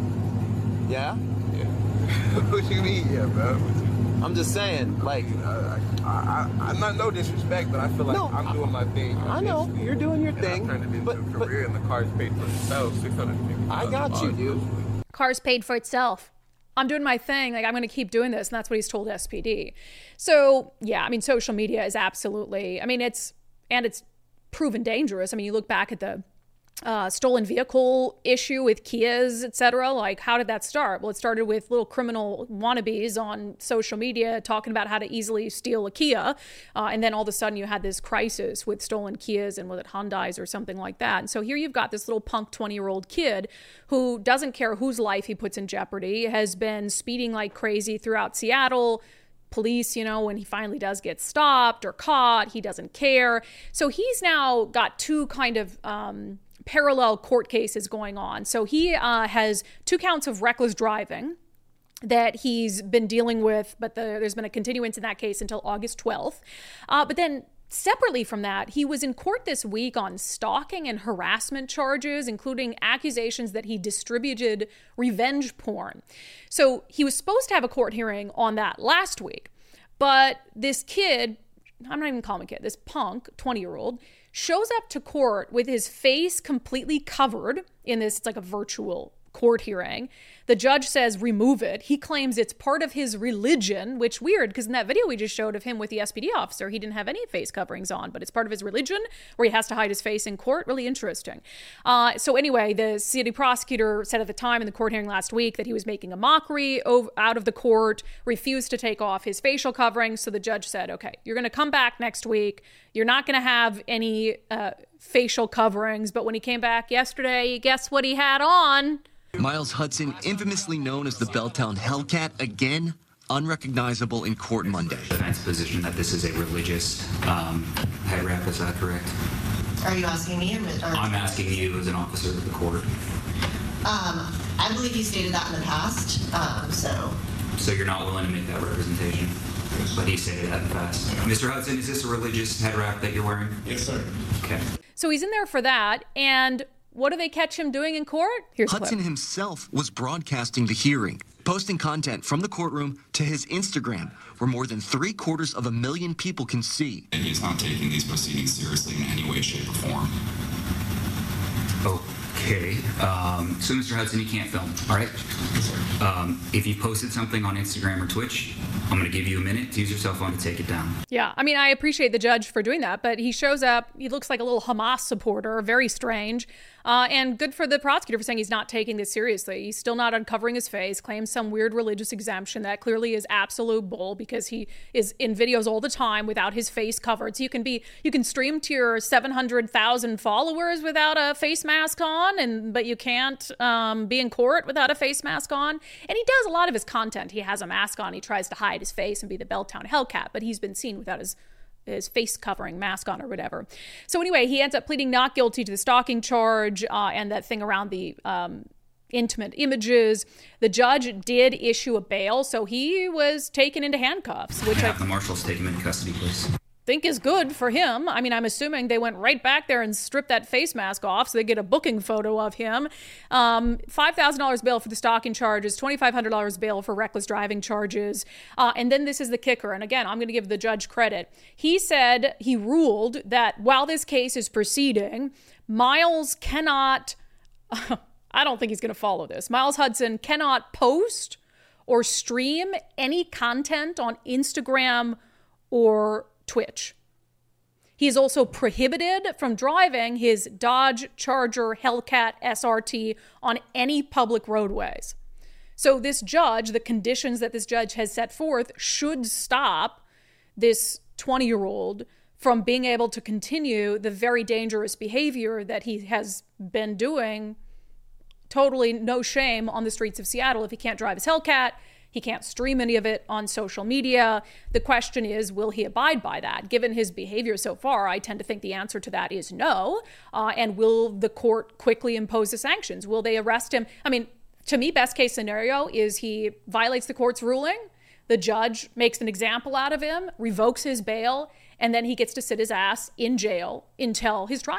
Yeah? Yeah. What you mean, yeah, bro? I'm just saying, like... I, I, I, I'm not no disrespect, but I feel like no, I'm doing my thing. I know, you're doing your thing. I turned it into but, a career, but, and the car's paid for itself, six hundred fifty thousand dollars. I got you, dude. Car's paid for itself. I'm doing my thing. Like, I'm going to keep doing this. And that's what he's told S P D. So, yeah, I mean, social media is absolutely, I mean, it's, and it's proven dangerous. I mean, you look back at the uh, stolen vehicle issue with Kias, et cetera. Like, how did that start? Well, it started with little criminal wannabes on social media talking about how to easily steal a Kia. Uh, and then all of a sudden you had this crisis with stolen Kias and was it Hyundais or something like that. And so here you've got this little punk twenty-year-old kid who doesn't care whose life he puts in jeopardy, has been speeding like crazy throughout Seattle. Police, you know, when he finally does get stopped or caught, he doesn't care. So he's now got two kind of um, parallel court cases going on. So he uh, has two counts of reckless driving that he's been dealing with, but the, there's been a continuance in that case until August twelfth. Uh, but then separately from that, he was in court this week on stalking and harassment charges, including accusations that he distributed revenge porn. So he was supposed to have a court hearing on that last week, but this kid, I'm not even calling him a kid, this punk, twenty-year-old, shows up to court with his face completely covered in this, it's like a virtual court hearing. The judge says remove it. He claims it's part of his religion, which weird because in that video we just showed of him with the S P D officer, he didn't have any face coverings on, but it's part of his religion where he has to hide his face in court. Really interesting. Uh, so anyway, the city prosecutor said at the time in the court hearing last week that he was making a mockery over, out of the court, refused to take off his facial coverings. So the judge said, okay, you're going to come back next week. You're not going to have any uh, facial coverings. But when he came back yesterday, guess what he had on? Miles Hudson, infamously known as the Belltown Hellcat, again unrecognizable in court Monday. The defense position that this is a religious um, head wrap, is that correct? Are you asking me? Or, or I'm asking you as an officer of the court. Um, I believe you stated that in the past, um, so... So you're not willing to make that representation? But he stated that in the past. Mister Hudson, is this a religious head wrap that you're wearing? Yes, sir. Okay. So he's in there for that, and... what do they catch him doing in court? Here's Hudson himself was broadcasting the hearing, posting content from the courtroom to his Instagram, where more than three quarters of a million people can see. And he's not taking these proceedings seriously in any way, shape, or form. Okay. Um, so, Mister Hudson, you can't film, all right? Um, if you posted something on Instagram or Twitch, I'm going to give you a minute to use your cell phone to take it down. Yeah, I mean, I appreciate the judge for doing that, but he shows up, he looks like a little Hamas supporter, very strange. Uh, and good for the prosecutor for saying he's not taking this seriously. He's still not uncovering his face, claims some weird religious exemption. That clearly is absolute bull because he is in videos all the time without his face covered. So you can be, you can stream to your seven hundred thousand followers without a face mask on, and but you can't um, be in court without a face mask on. And he does a lot of his content. He has a mask on. He tries to hide his face and be the Belltown Hellcat, but he's been seen without his his face covering mask on or whatever. So anyway, he ends up pleading not guilty to the stalking charge uh, and that thing around the um, intimate images. The judge did issue a bail, so he was taken into handcuffs, which I have the marshals take him into custody, please. Think is good for him. I mean, I'm assuming they went right back there and stripped that face mask off so they get a booking photo of him. Um, five thousand dollars bail for the stalking charges, twenty-five hundred dollars bail for reckless driving charges. Uh, and then this is the kicker. And again, I'm going to give the judge credit. He said, he ruled that while this case is proceeding, Miles cannot, I don't think he's going to follow this. Miles Hudson cannot post or stream any content on Instagram or Twitch. He is also prohibited from driving his Dodge Charger Hellcat S R T on any public roadways. So this judge, the conditions that this judge has set forth, should stop this twenty-year-old from being able to continue the very dangerous behavior that he has been doing, totally no shame, on the streets of Seattle. If he can't drive his Hellcat, he can't stream any of it on social media. The question is, will he abide by that? Given his behavior so far, I tend to think the answer to that is no. Uh, and will the court quickly impose the sanctions? Will they arrest him? I mean, to me, best case scenario is he violates the court's ruling, the judge makes an example out of him, revokes his bail, and then he gets to sit his ass in jail until his trial.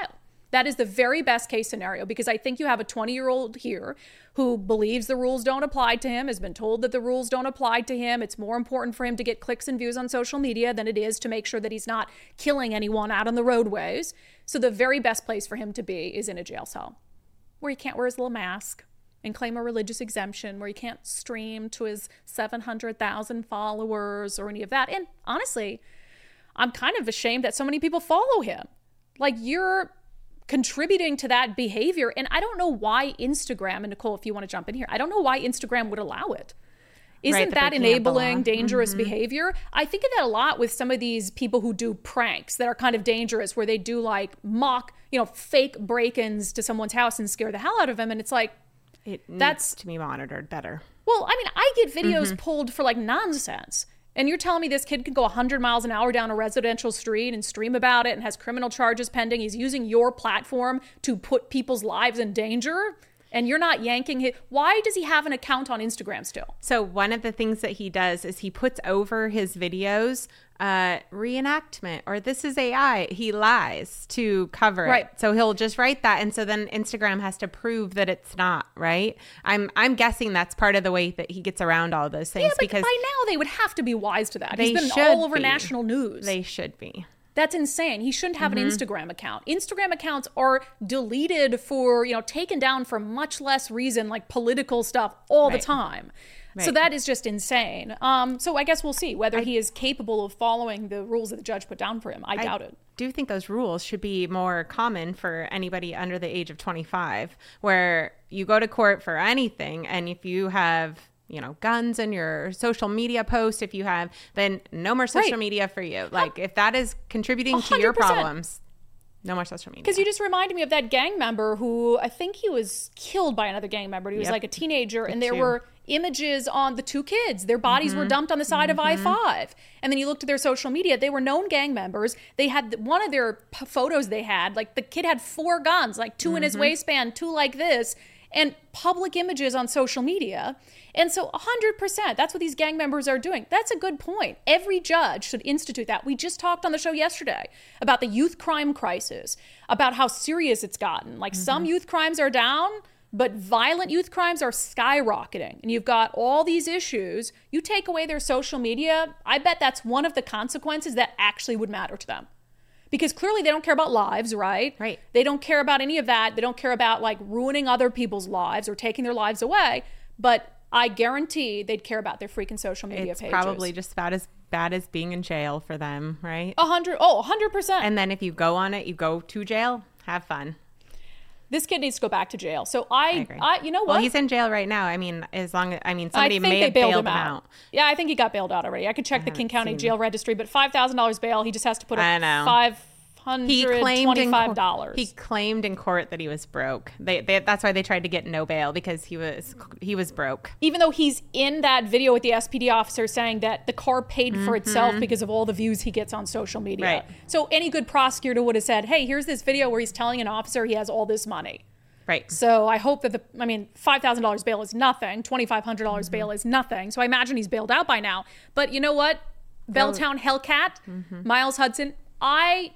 That is the very best case scenario, because I think you have a twenty-year-old here who believes the rules don't apply to him, has been told that the rules don't apply to him. It's more important for him to get clicks and views on social media than it is to make sure that he's not killing anyone out on the roadways. So the very best place for him to be is in a jail cell where he can't wear his little mask and claim a religious exemption, where he can't stream to his seven hundred thousand followers or any of that. And honestly, I'm kind of ashamed that so many people follow him. Like, you're contributing to that behavior. And I don't know why Instagram, and Nicole, if you want to jump in here, I don't know why Instagram would allow it. Isn't right, that enabling belong. dangerous mm-hmm. behavior? I think of that a lot with some of these people who do pranks that are kind of dangerous, where they do like mock, you know, fake break-ins to someone's house and scare the hell out of them. And it's like, it that's needs to be monitored better. Well, I mean, I get videos mm-hmm. pulled for like nonsense. And you're telling me this kid can go one hundred miles an hour down a residential street and stream about it and has criminal charges pending. He's using your platform to put people's lives in danger, and you're not yanking it. Why does he have an account on Instagram still? So one of the things that he does is he puts over his videos uh, reenactment, or this is A I. He lies to cover it. Right. So he'll just write that. And so then Instagram has to prove that it's not, right? I'm I'm guessing that's part of the way that he gets around all those things. Yeah, but because by now they would have to be wise to that. They He's been should all over be. national news. They should be. That's insane. He shouldn't have mm-hmm. an Instagram account. Instagram accounts are deleted for, you know, taken down for much less reason, like political stuff all Right. the time. Right. So that is just insane. Um, so I guess we'll see whether I, he is capable of following the rules that the judge put down for him. I, I doubt it. I do think those rules should be more common for anybody under the age of twenty-five, where you go to court for anything, and if you have, you know, guns in your social media post, if you have, then no more social right. media for you. Like, if that is contributing one hundred percent to your problems, no more social media. Because you just reminded me of that gang member who, I think he was killed by another gang member. He was Yep. like a teenager, The and there two. were images on the two kids. Their bodies Mm-hmm. were dumped on the side mm-hmm. of I five. And then you looked at their social media. They were known gang members. They had one of their p- photos they had, like the kid had four guns, like two mm-hmm. in his waistband, two like this, and public images on social media. And so one hundred percent, that's what these gang members are doing. That's a good point. Every judge should institute that. We just talked on the show yesterday about the youth crime crisis, about how serious it's gotten. Like mm-hmm. some youth crimes are down, but violent youth crimes are skyrocketing. And you've got all these issues. You take away their social media, I bet that's one of the consequences that actually would matter to them. Because clearly they don't care about lives, right? Right. They don't care about any of that. They don't care about like ruining other people's lives or taking their lives away. But I guarantee they'd care about their freaking social media it's pages. probably just about as bad as being in jail for them, right? A hundred, oh, a hundred percent. And then if you go on it, you go to jail, have fun. This kid needs to go back to jail. So I, I agree. I you know what? Well, he's in jail right now. I mean, as long as, I mean, somebody I think may they have bailed, bailed him, him out. out. Yeah, I think he got bailed out already. I could check the King County seen jail registry, but five thousand dollars bail, he just has to put I up know. five He hundred claimed in twenty-five court, dollars. he claimed in court that he was broke. They, they, that's why they tried to get no bail, because he was he was broke. Even though he's in that video with the S P D officer saying that the car paid for Mm-hmm. itself because of all the views he gets on social media. Right. So any good prosecutor would have said, hey, here's this video where he's telling an officer he has all this money. Right. So I hope that the, I mean, five thousand dollars bail is nothing. twenty-five hundred dollars mm-hmm. bail is nothing. So I imagine he's bailed out by now. But you know what? Belltown Hellcat, mm-hmm. Miles Hudson, I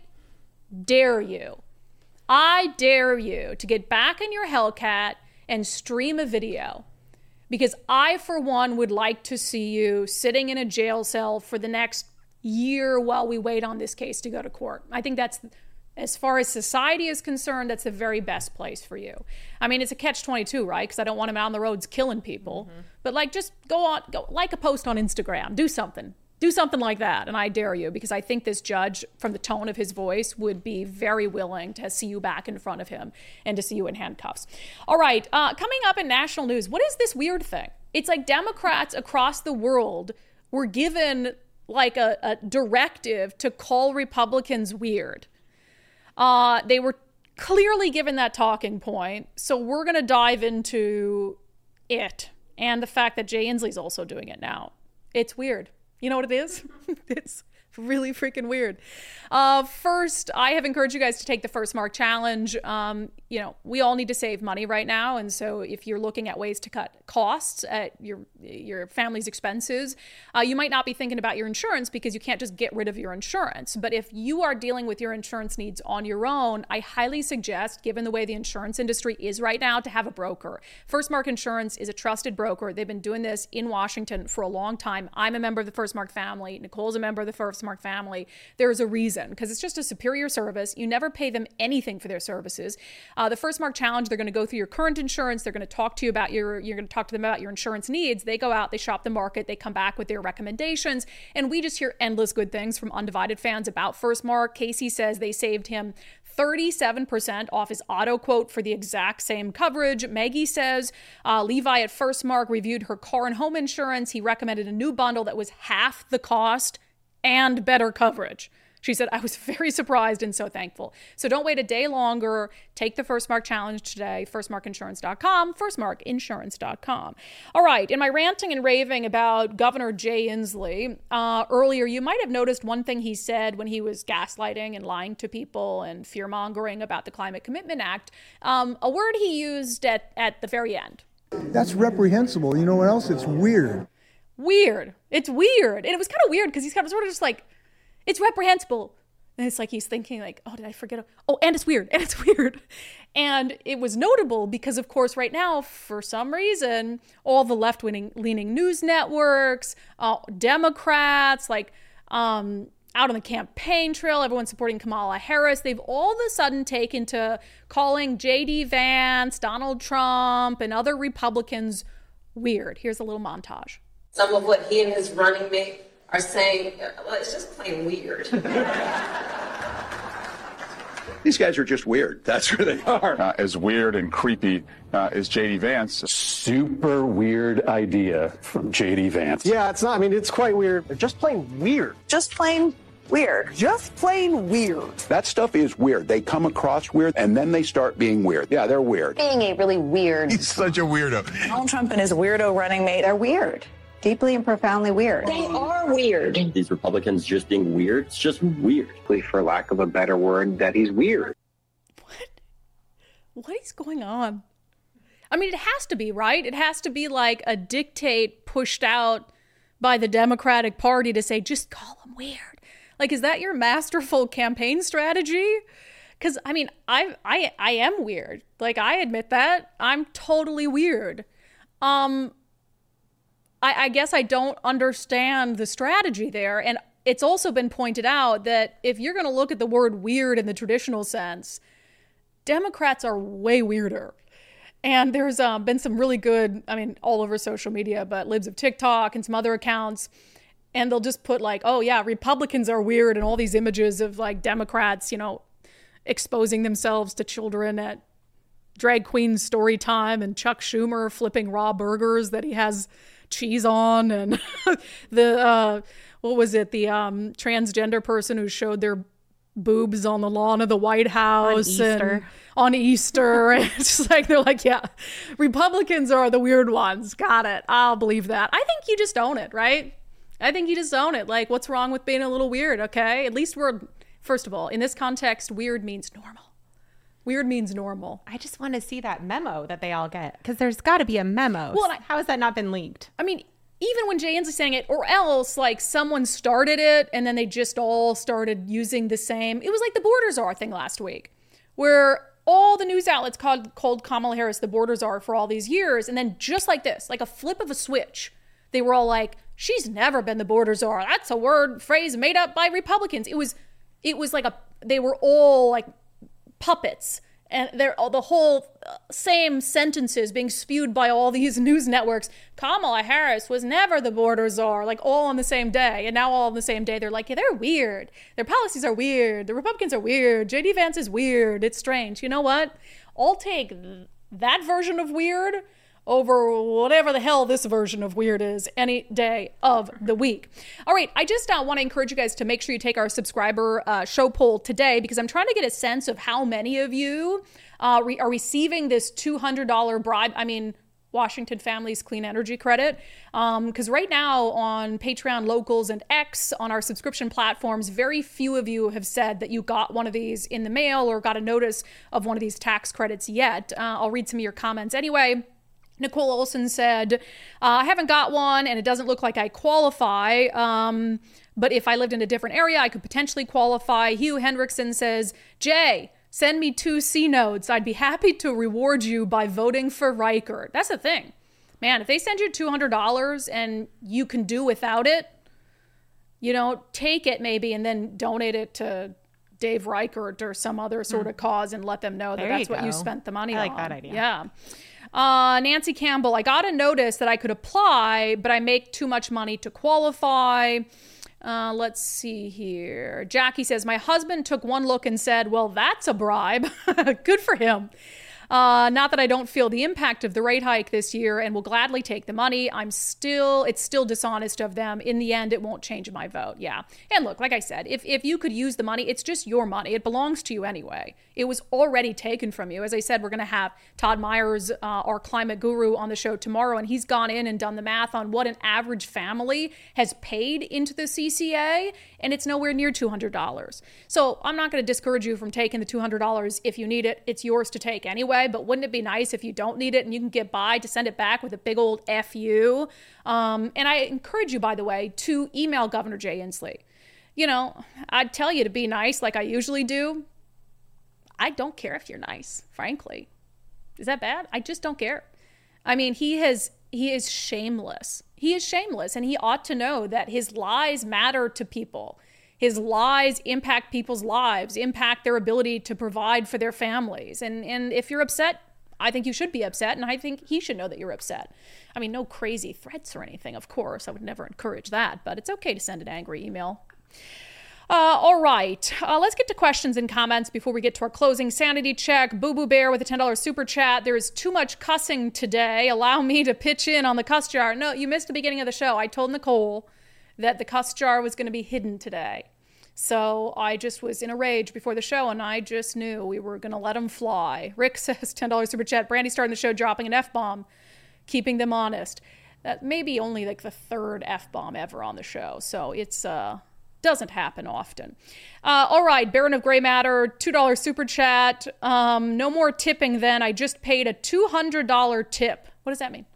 dare you. I dare you to get back in your Hellcat and stream a video. Because I, for one, would like to see you sitting in a jail cell for the next year while we wait on this case to go to court. I think that's, as far as society is concerned, that's the very best place for you. I mean, it's a catch twenty-two, right? Because I don't want him out on the roads killing people. Mm-hmm. But like, just go on, go like a post on Instagram. Do something. Do something like that. And I dare you, because I think this judge, from the tone of his voice, would be very willing to see you back in front of him and to see you in handcuffs. All right. Uh, coming up in national news, what is this weird thing? It's like Democrats across the world were given like a, a directive to call Republicans weird. Uh, they were clearly given that talking point. So we're going to dive into it and the fact that Jay Inslee's also doing it now. It's weird. You know what it is? It's really freaking weird. Uh, first, I have encouraged you guys to take the First Mark Challenge. Um, you know, we all need to save money right now. And so if you're looking at ways to cut costs at your your family's expenses, uh, you might not be thinking about your insurance because you can't just get rid of your insurance. But if you are dealing with your insurance needs on your own, I highly suggest, given the way the insurance industry is right now, to have a broker. Firstmark Insurance is a trusted broker. They've been doing this in Washington for a long time. I'm a member of the Firstmark family. Nicole's a member of the Firstmark family. There's a reason, because it's just a superior service. You never pay them anything for their services. Uh, the Firstmark Challenge, they're going to go through your current insurance. They're going to talk to you about your, you're going to talk to them about your insurance needs. They go out, they shop the market, they come back with their recommendations. And we just hear endless good things from Undivided fans about Firstmark. Casey says they saved him thirty-seven percent off his auto quote for the exact same coverage. Maggie says uh, Levi at Firstmark reviewed her car and home insurance. He recommended a new bundle that was half the cost and better coverage. She said, I was very surprised and so thankful. So don't wait a day longer. Take the Firstmark Challenge today. firstmark insurance dot com, firstmark insurance dot com. All right. In my ranting and raving about Governor Jay Inslee, uh, earlier, you might have noticed one thing he said when he was gaslighting and lying to people and fear-mongering about the Climate Commitment Act. Um, a word he used at, at the very end. That's reprehensible. You know what else? It's weird. Weird. It's weird. And it was kind of weird because he's kind of sort of just like, it's reprehensible. And it's like he's thinking like, oh, did I forget? Oh, and it's weird. And it's weird. And it was notable because, of course, right now, for some reason, all the left-leaning leaning news networks, uh, Democrats, like um, out on the campaign trail, everyone supporting Kamala Harris, they've all of a sudden taken to calling J D Vance, Donald Trump, and other Republicans weird. Here's a little montage. Some of what he and his running mate are saying, well, it's just plain weird. These guys are just weird. That's who they are. Uh, as weird and creepy uh, as J D Vance. Super weird idea from J D Vance. Yeah, it's not. I mean, it's quite weird. They're just plain weird. Just plain weird. Just plain weird. That stuff is weird. They come across weird, and then they start being weird. Yeah, they're weird. Being a really weird. He's such a weirdo. Donald Trump and his weirdo running mate, they're weird. Deeply and profoundly weird. They are weird. These Republicans just being weird, it's just weird. For lack of a better word, that he's weird. What? What is going on? I mean, it has to be, right? It has to be like a dictate pushed out by the Democratic Party to say, just call him weird. Like, is that your masterful campaign strategy? Because, I mean, I, I, I am weird. Like, I admit that. I'm totally weird. Um... I, I guess I don't understand the strategy there. And it's also been pointed out that if you're going to look at the word weird in the traditional sense, Democrats are way weirder. And there's uh, been some really good, I mean, all over social media, but libs of TikTok and some other accounts. And they'll just put like, oh, yeah, Republicans are weird. And all these images of like Democrats, you know, exposing themselves to children at drag queen story time and Chuck Schumer flipping raw burgers that he has cheese on, and the uh what was it the um transgender person who showed their boobs on the lawn of the White House on Easter and on Easter and it's just like they're like, yeah, Republicans are the weird ones. Got it. I'll believe that. I think you just own it, right? I think you just own it. Like, what's wrong with being a little weird? Okay, at least we're, first of all, in this context, weird means normal. Weird means normal. I just want to see that memo that they all get, because there's got to be a memo. Well, I, how has that not been leaked? I mean, even when Jay Inslee's saying it, or else like someone started it and then they just all started using the same. It was like the border czar thing last week, where all the news outlets called, called Kamala Harris the border czar for all these years. And then just like this, like a flip of a switch, they were all like, she's never been the border czar. That's a word phrase made up by Republicans. It was, it was like a, they were all like puppets, and they're all the whole same sentences being spewed by all these news networks. Kamala Harris was never the border czar, like all on the same day. And now all on the same day, they're like, yeah, they're weird. Their policies are weird. The Republicans are weird. J D Vance is weird. It's strange. You know what? I'll take that version of weird over whatever the hell this version of weird is any day of the week. All right, I just uh, want to encourage you guys to make sure you take our subscriber uh, show poll today, because I'm trying to get a sense of how many of you uh, re- are receiving this two hundred dollars bribe. I mean, Washington Families Clean Energy Credit. Because um, right now on Patreon, Locals, and X, on our subscription platforms, very few of you have said that you got one of these in the mail or got a notice of one of these tax credits yet. Uh, I'll read some of your comments anyway. Nicole Olson said, uh, I haven't got one and it doesn't look like I qualify. Um, but if I lived in a different area, I could potentially qualify. Hugh Hendrickson says, Jay, send me two C notes. I'd be happy to reward you by voting for Reichert. That's the thing. Man, if they send you two hundred dollars and you can do without it, you know, take it maybe and then donate it to Dave Reichert or some other sort of cause and let them know that There that's you what you go. spent the money I on. like that idea. Yeah. Uh, Nancy Campbell, I got a notice that I could apply, but I make too much money to qualify. Uh, let's see here. Jackie says, my husband took one look and said, well, that's a bribe. Good for him. Uh, not that I don't feel the impact of the rate hike this year and will gladly take the money. I'm still, it's still dishonest of them. In the end, it won't change my vote. Yeah. And look, like I said, if, if you could use the money, it's just your money. It belongs to you anyway. It was already taken from you. As I said, we're going to have Todd Myers, uh, our climate guru, on the show tomorrow, and he's gone in and done the math on what an average family has paid into the C C A, and it's nowhere near two hundred dollars. So I'm not going to discourage you from taking the two hundred dollars if you need it. It's yours to take anyway, but wouldn't it be nice if you don't need it and you can get by to send it back with a big old F you? Um, and I encourage you, by the way, to email Governor Jay Inslee. You know, I'd tell you to be nice like I usually do. I don't care if you're nice, frankly. Is that bad? I just don't care. I mean, he has he is shameless. He is shameless, and he ought to know that his lies matter to people. His lies impact people's lives, impact their ability to provide for their families. And and if you're upset, I think you should be upset, and I think he should know that you're upset. I mean, no crazy threats or anything, of course. I would never encourage that, but it's okay to send an angry email. Uh, all right, uh, let's get to questions and comments before we get to our closing sanity check. Boo Boo Bear with a ten dollars super chat. There is too much cussing today. Allow me to pitch in on the cuss jar. No, you missed the beginning of the show. I told Nicole that the cuss jar was going to be hidden today. So I just was in a rage before the show, and I just knew we were going to let them fly. Rick says, ten dollars super chat. Brandy starting the show dropping an F-bomb, keeping them honest. That may be only like the third F-bomb ever on the show. So it's... uh. Doesn't happen often. Uh, all right, Baron of Gray Matter, two dollars super chat. Um, no more tipping then. I just paid a two hundred dollars tip. What does that mean?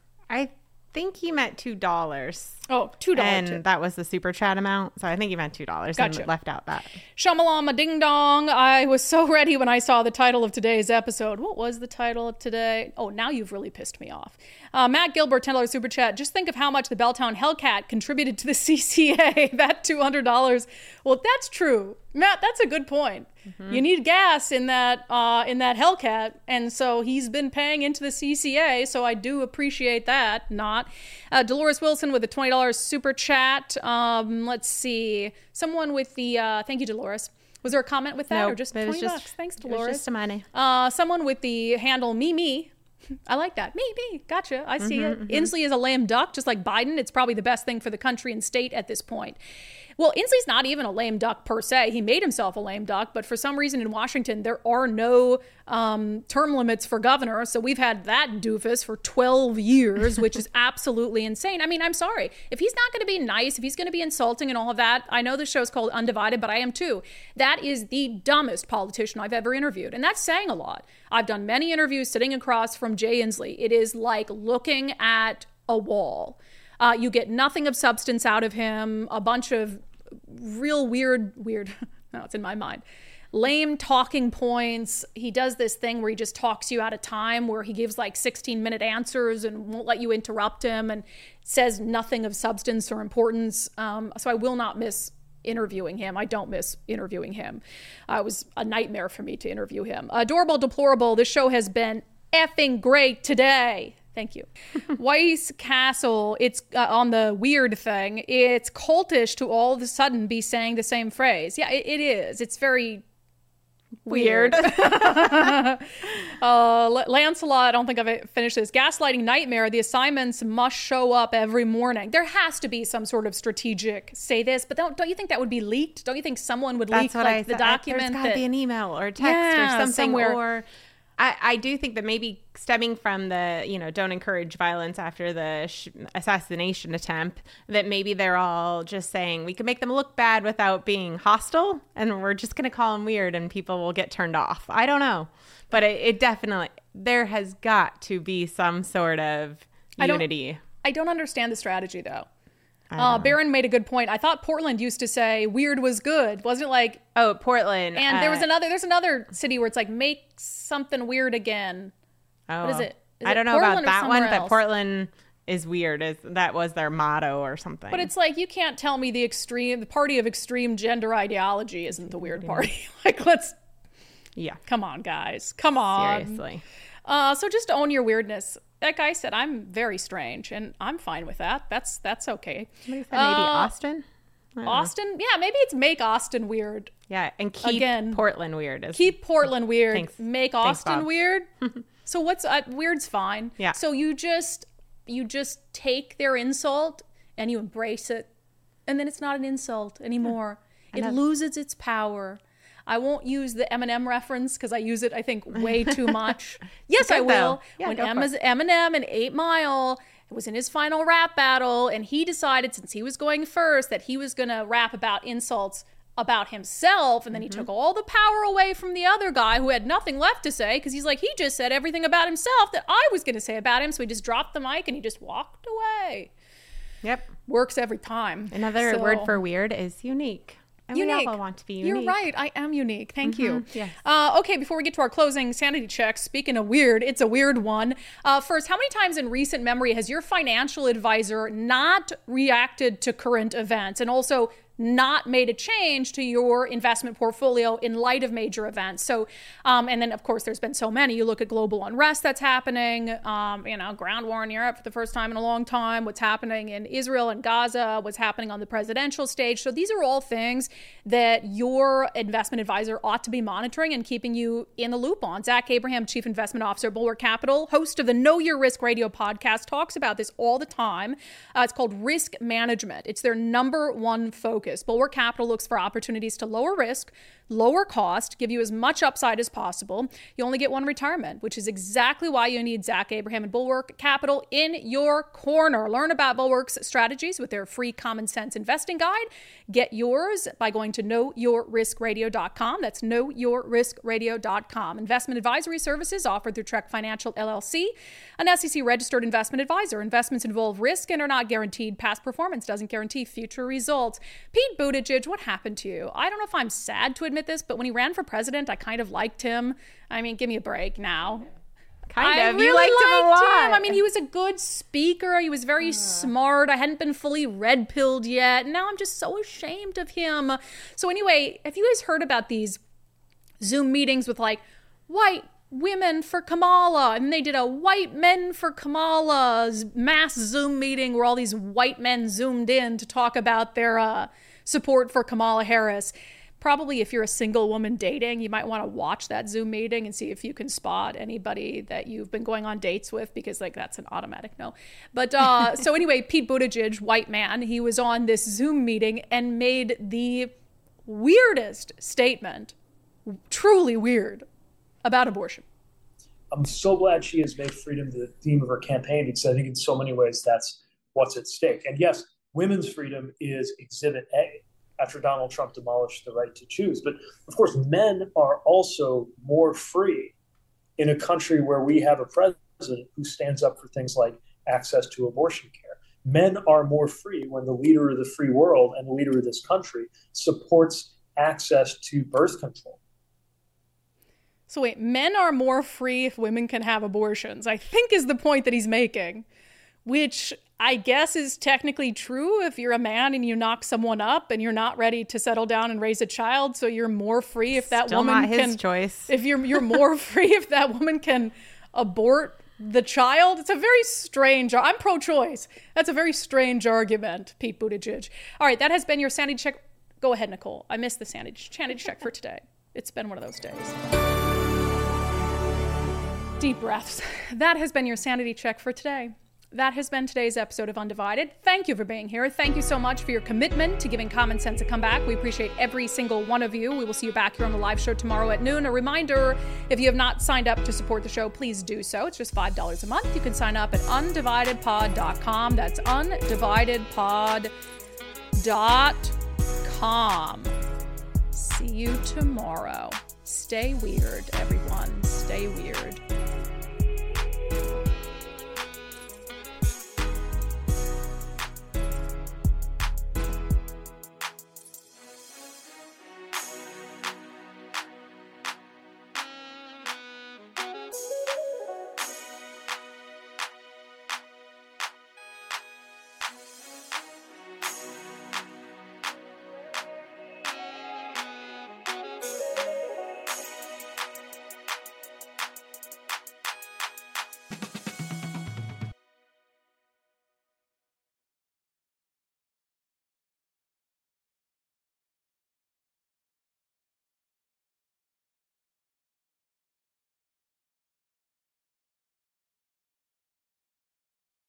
I think he meant two dollars. Oh, two dollars And tip. that was the super chat amount. So I think he meant two dollars Gotcha. and left out that. Shamalama Ding Dong. I was so ready when I saw the title of today's episode. What was the title of today? Oh, now you've really pissed me off. Uh, Matt Gilbert, ten dollars super chat. Just think of how much the Belltown Hellcat contributed to the C C A. That two hundred dollars. Well, that's true. Matt, that's a good point. Mm-hmm. You need gas in that uh, in that Hellcat, and so he's been paying into the C C A, so I do appreciate that. Not. Uh, Dolores Wilson with a twenty dollars super chat. Um, let's see. Someone with the, uh, thank you, Dolores. Was there a comment with that Nope, or just it was twenty just- bucks? Thanks, it was Dolores. just some money. Uh, someone with the handle me, me. I like that. Me, me. Gotcha. I see Mhm, it. mhm. Inslee is a lame duck, just like Biden. It's probably the best thing for the country and state at this point. Well, Inslee's not even a lame duck per se. He made himself a lame duck, but for some reason in Washington, there are no um, term limits for governor. So we've had that doofus for twelve years, which is absolutely insane. I mean, I'm sorry. If he's not going to be nice, if he's going to be insulting and all of that, I know the show's called Undivided, but I am too. That is the dumbest politician I've ever interviewed. And that's saying a lot. I've done many interviews sitting across from Jay Inslee. It is like looking at a wall. Uh, you get nothing of substance out of him, a bunch of real weird, weird, no, it's in my mind, lame talking points. He does this thing where he just talks you out of time, where he gives like sixteen minute answers and won't let you interrupt him and says nothing of substance or importance. Um, so I will not miss interviewing him. I don't miss interviewing him. Uh, it was a nightmare for me to interview him. Adorable, deplorable. This show has been effing great today. Thank you. Weiss Castle, it's uh, on the weird thing. It's cultish to all of a sudden be saying the same phrase. Yeah, it, it is. It's very weird. uh, Lancelot, I don't think I've finished this. Gaslighting nightmare. The assignments must show up every morning. There has to be some sort of strategic say this, but don't, don't you think that would be leaked? Don't you think someone would That's leak what like I the thought. document? There's got to that, be an email or a text yeah, or something somewhere. or I, I do think that maybe stemming from the, you know, don't encourage violence after the sh- assassination attempt, that maybe they're all just saying we can make them look bad without being hostile, and we're just going to call them weird and people will get turned off. I don't know. But it, it definitely, there has got to be some sort of unity. I don't, I don't understand the strategy, though. Uh, Barron made a good point. I thought Portland used to say weird was good. Wasn't it like, oh, Portland. And uh, there was another, there's another city where it's like, make something weird again. Oh, what is it? Is I it don't know Portland about that one, else? but Portland is weird. Is that was their motto or something. But it's like, you can't tell me the extreme, the party of extreme gender ideology isn't the weird party. Like, let's, yeah. Come on, guys. Come on. Seriously. Uh, so just own your weirdness. Like I said, I'm very strange, and I'm fine with that. That's that's okay. Somebody said maybe uh, Austin? Austin? Yeah, maybe it's make Austin weird. Yeah, and keep Again, Portland weird. Is, keep Portland weird. Thanks. Make Thanks, Austin Bob. weird. So what's uh, weird's fine. Yeah. So you just you just take their insult and you embrace it, and then it's not an insult anymore. Yeah. It loses its power. I won't use the Eminem reference because I use it, I think, way too much. Yes, I will. Yeah, when Eminem in eight mile was in his final rap battle, and he decided, since he was going first, that he was going to rap about insults about himself, and then he mm-hmm. took all the power away from the other guy who had nothing left to say, because he's like, he just said everything about himself that I was going to say about him, so he just dropped the mic and he just walked away. Yep. Works every time. Another so, word for weird is unique. And unique. We all want to be unique. You're right. I am unique. Thank mm-hmm. you. Yes. Uh, okay, before we get to our closing sanity checks, speaking of weird, it's a weird one. Uh, first, how many times in recent memory has your financial advisor not reacted to current events and also not made a change to your investment portfolio in light of major events? So, um, and then of course, there's been so many. You look at global unrest that's happening, um, you know, ground war in Europe for the first time in a long time, what's happening in Israel and Gaza, what's happening on the presidential stage. So these are all things that your investment advisor ought to be monitoring and keeping you in the loop on. Zach Abraham, Chief Investment Officer at Bulwark Capital, host of the Know Your Risk radio podcast, talks about this all the time. Uh, it's called Risk Management. It's their number one focus. Bulwark Capital looks for opportunities to lower risk, lower cost, give you as much upside as possible. You only get one retirement, which is exactly why you need Zach Abraham and Bulwark Capital in your corner. Learn about Bulwark's strategies with their free common sense investing guide. Get yours by going to know your risk radio dot com. That's know your risk radio dot com. Investment advisory services offered through Trek Financial L L C, an S E C registered investment advisor. Investments involve risk and are not guaranteed. Past performance doesn't guarantee future results. Pete Buttigieg, what happened to you? I don't know if I'm sad to admit this, but when he ran for president, I kind of liked him. I mean, give me a break now. Kind I of. Really you liked, liked him a lot. Him. I mean, he was a good speaker. He was very uh. smart. I hadn't been fully red-pilled yet. And now I'm just so ashamed of him. So anyway, have you guys heard about these Zoom meetings with like white women for Kamala? And they did a white men for Kamala's mass Zoom meeting where all these white men zoomed in to talk about their uh, support for Kamala Harris. Probably if you're a single woman dating, you might want to watch that Zoom meeting and see if you can spot anybody that you've been going on dates with, because like that's an automatic no. But uh, so anyway, Pete Buttigieg, white man, he was on this Zoom meeting and made the weirdest statement, truly weird, about abortion. I'm so glad she has made freedom the theme of her campaign, because I think in so many ways that's what's at stake. And yes, women's freedom is exhibit A, after Donald Trump demolished the right to choose. But of course, men are also more free in a country where we have a president who stands up for things like access to abortion care. Men are more free when the leader of the free world and the leader of this country supports access to birth control. So wait, men are more free if women can have abortions, I think is the point that he's making, which I guess is technically true if you're a man and you knock someone up and you're not ready to settle down and raise a child. So you're more free if that Still woman not his can choice. If you're you're more free if that woman can abort the child. It's a very strange. I'm pro-choice. That's a very strange argument, Pete Buttigieg. All right, that has been your sanity check. Go ahead, Nicole. I missed the sanity sanity check for today. It's been one of those days. Deep breaths. That has been your sanity check for today. That has been today's episode of Undivided. Thank you for being here. Thank you so much for your commitment to giving Common Sense a comeback. We appreciate every single one of you. We will see you back here on the live show tomorrow at noon. A reminder, if you have not signed up to support the show, please do so. It's just five dollars a month. You can sign up at undivided pod dot com. That's undivided pod dot com. See you tomorrow. Stay weird, everyone. Stay weird.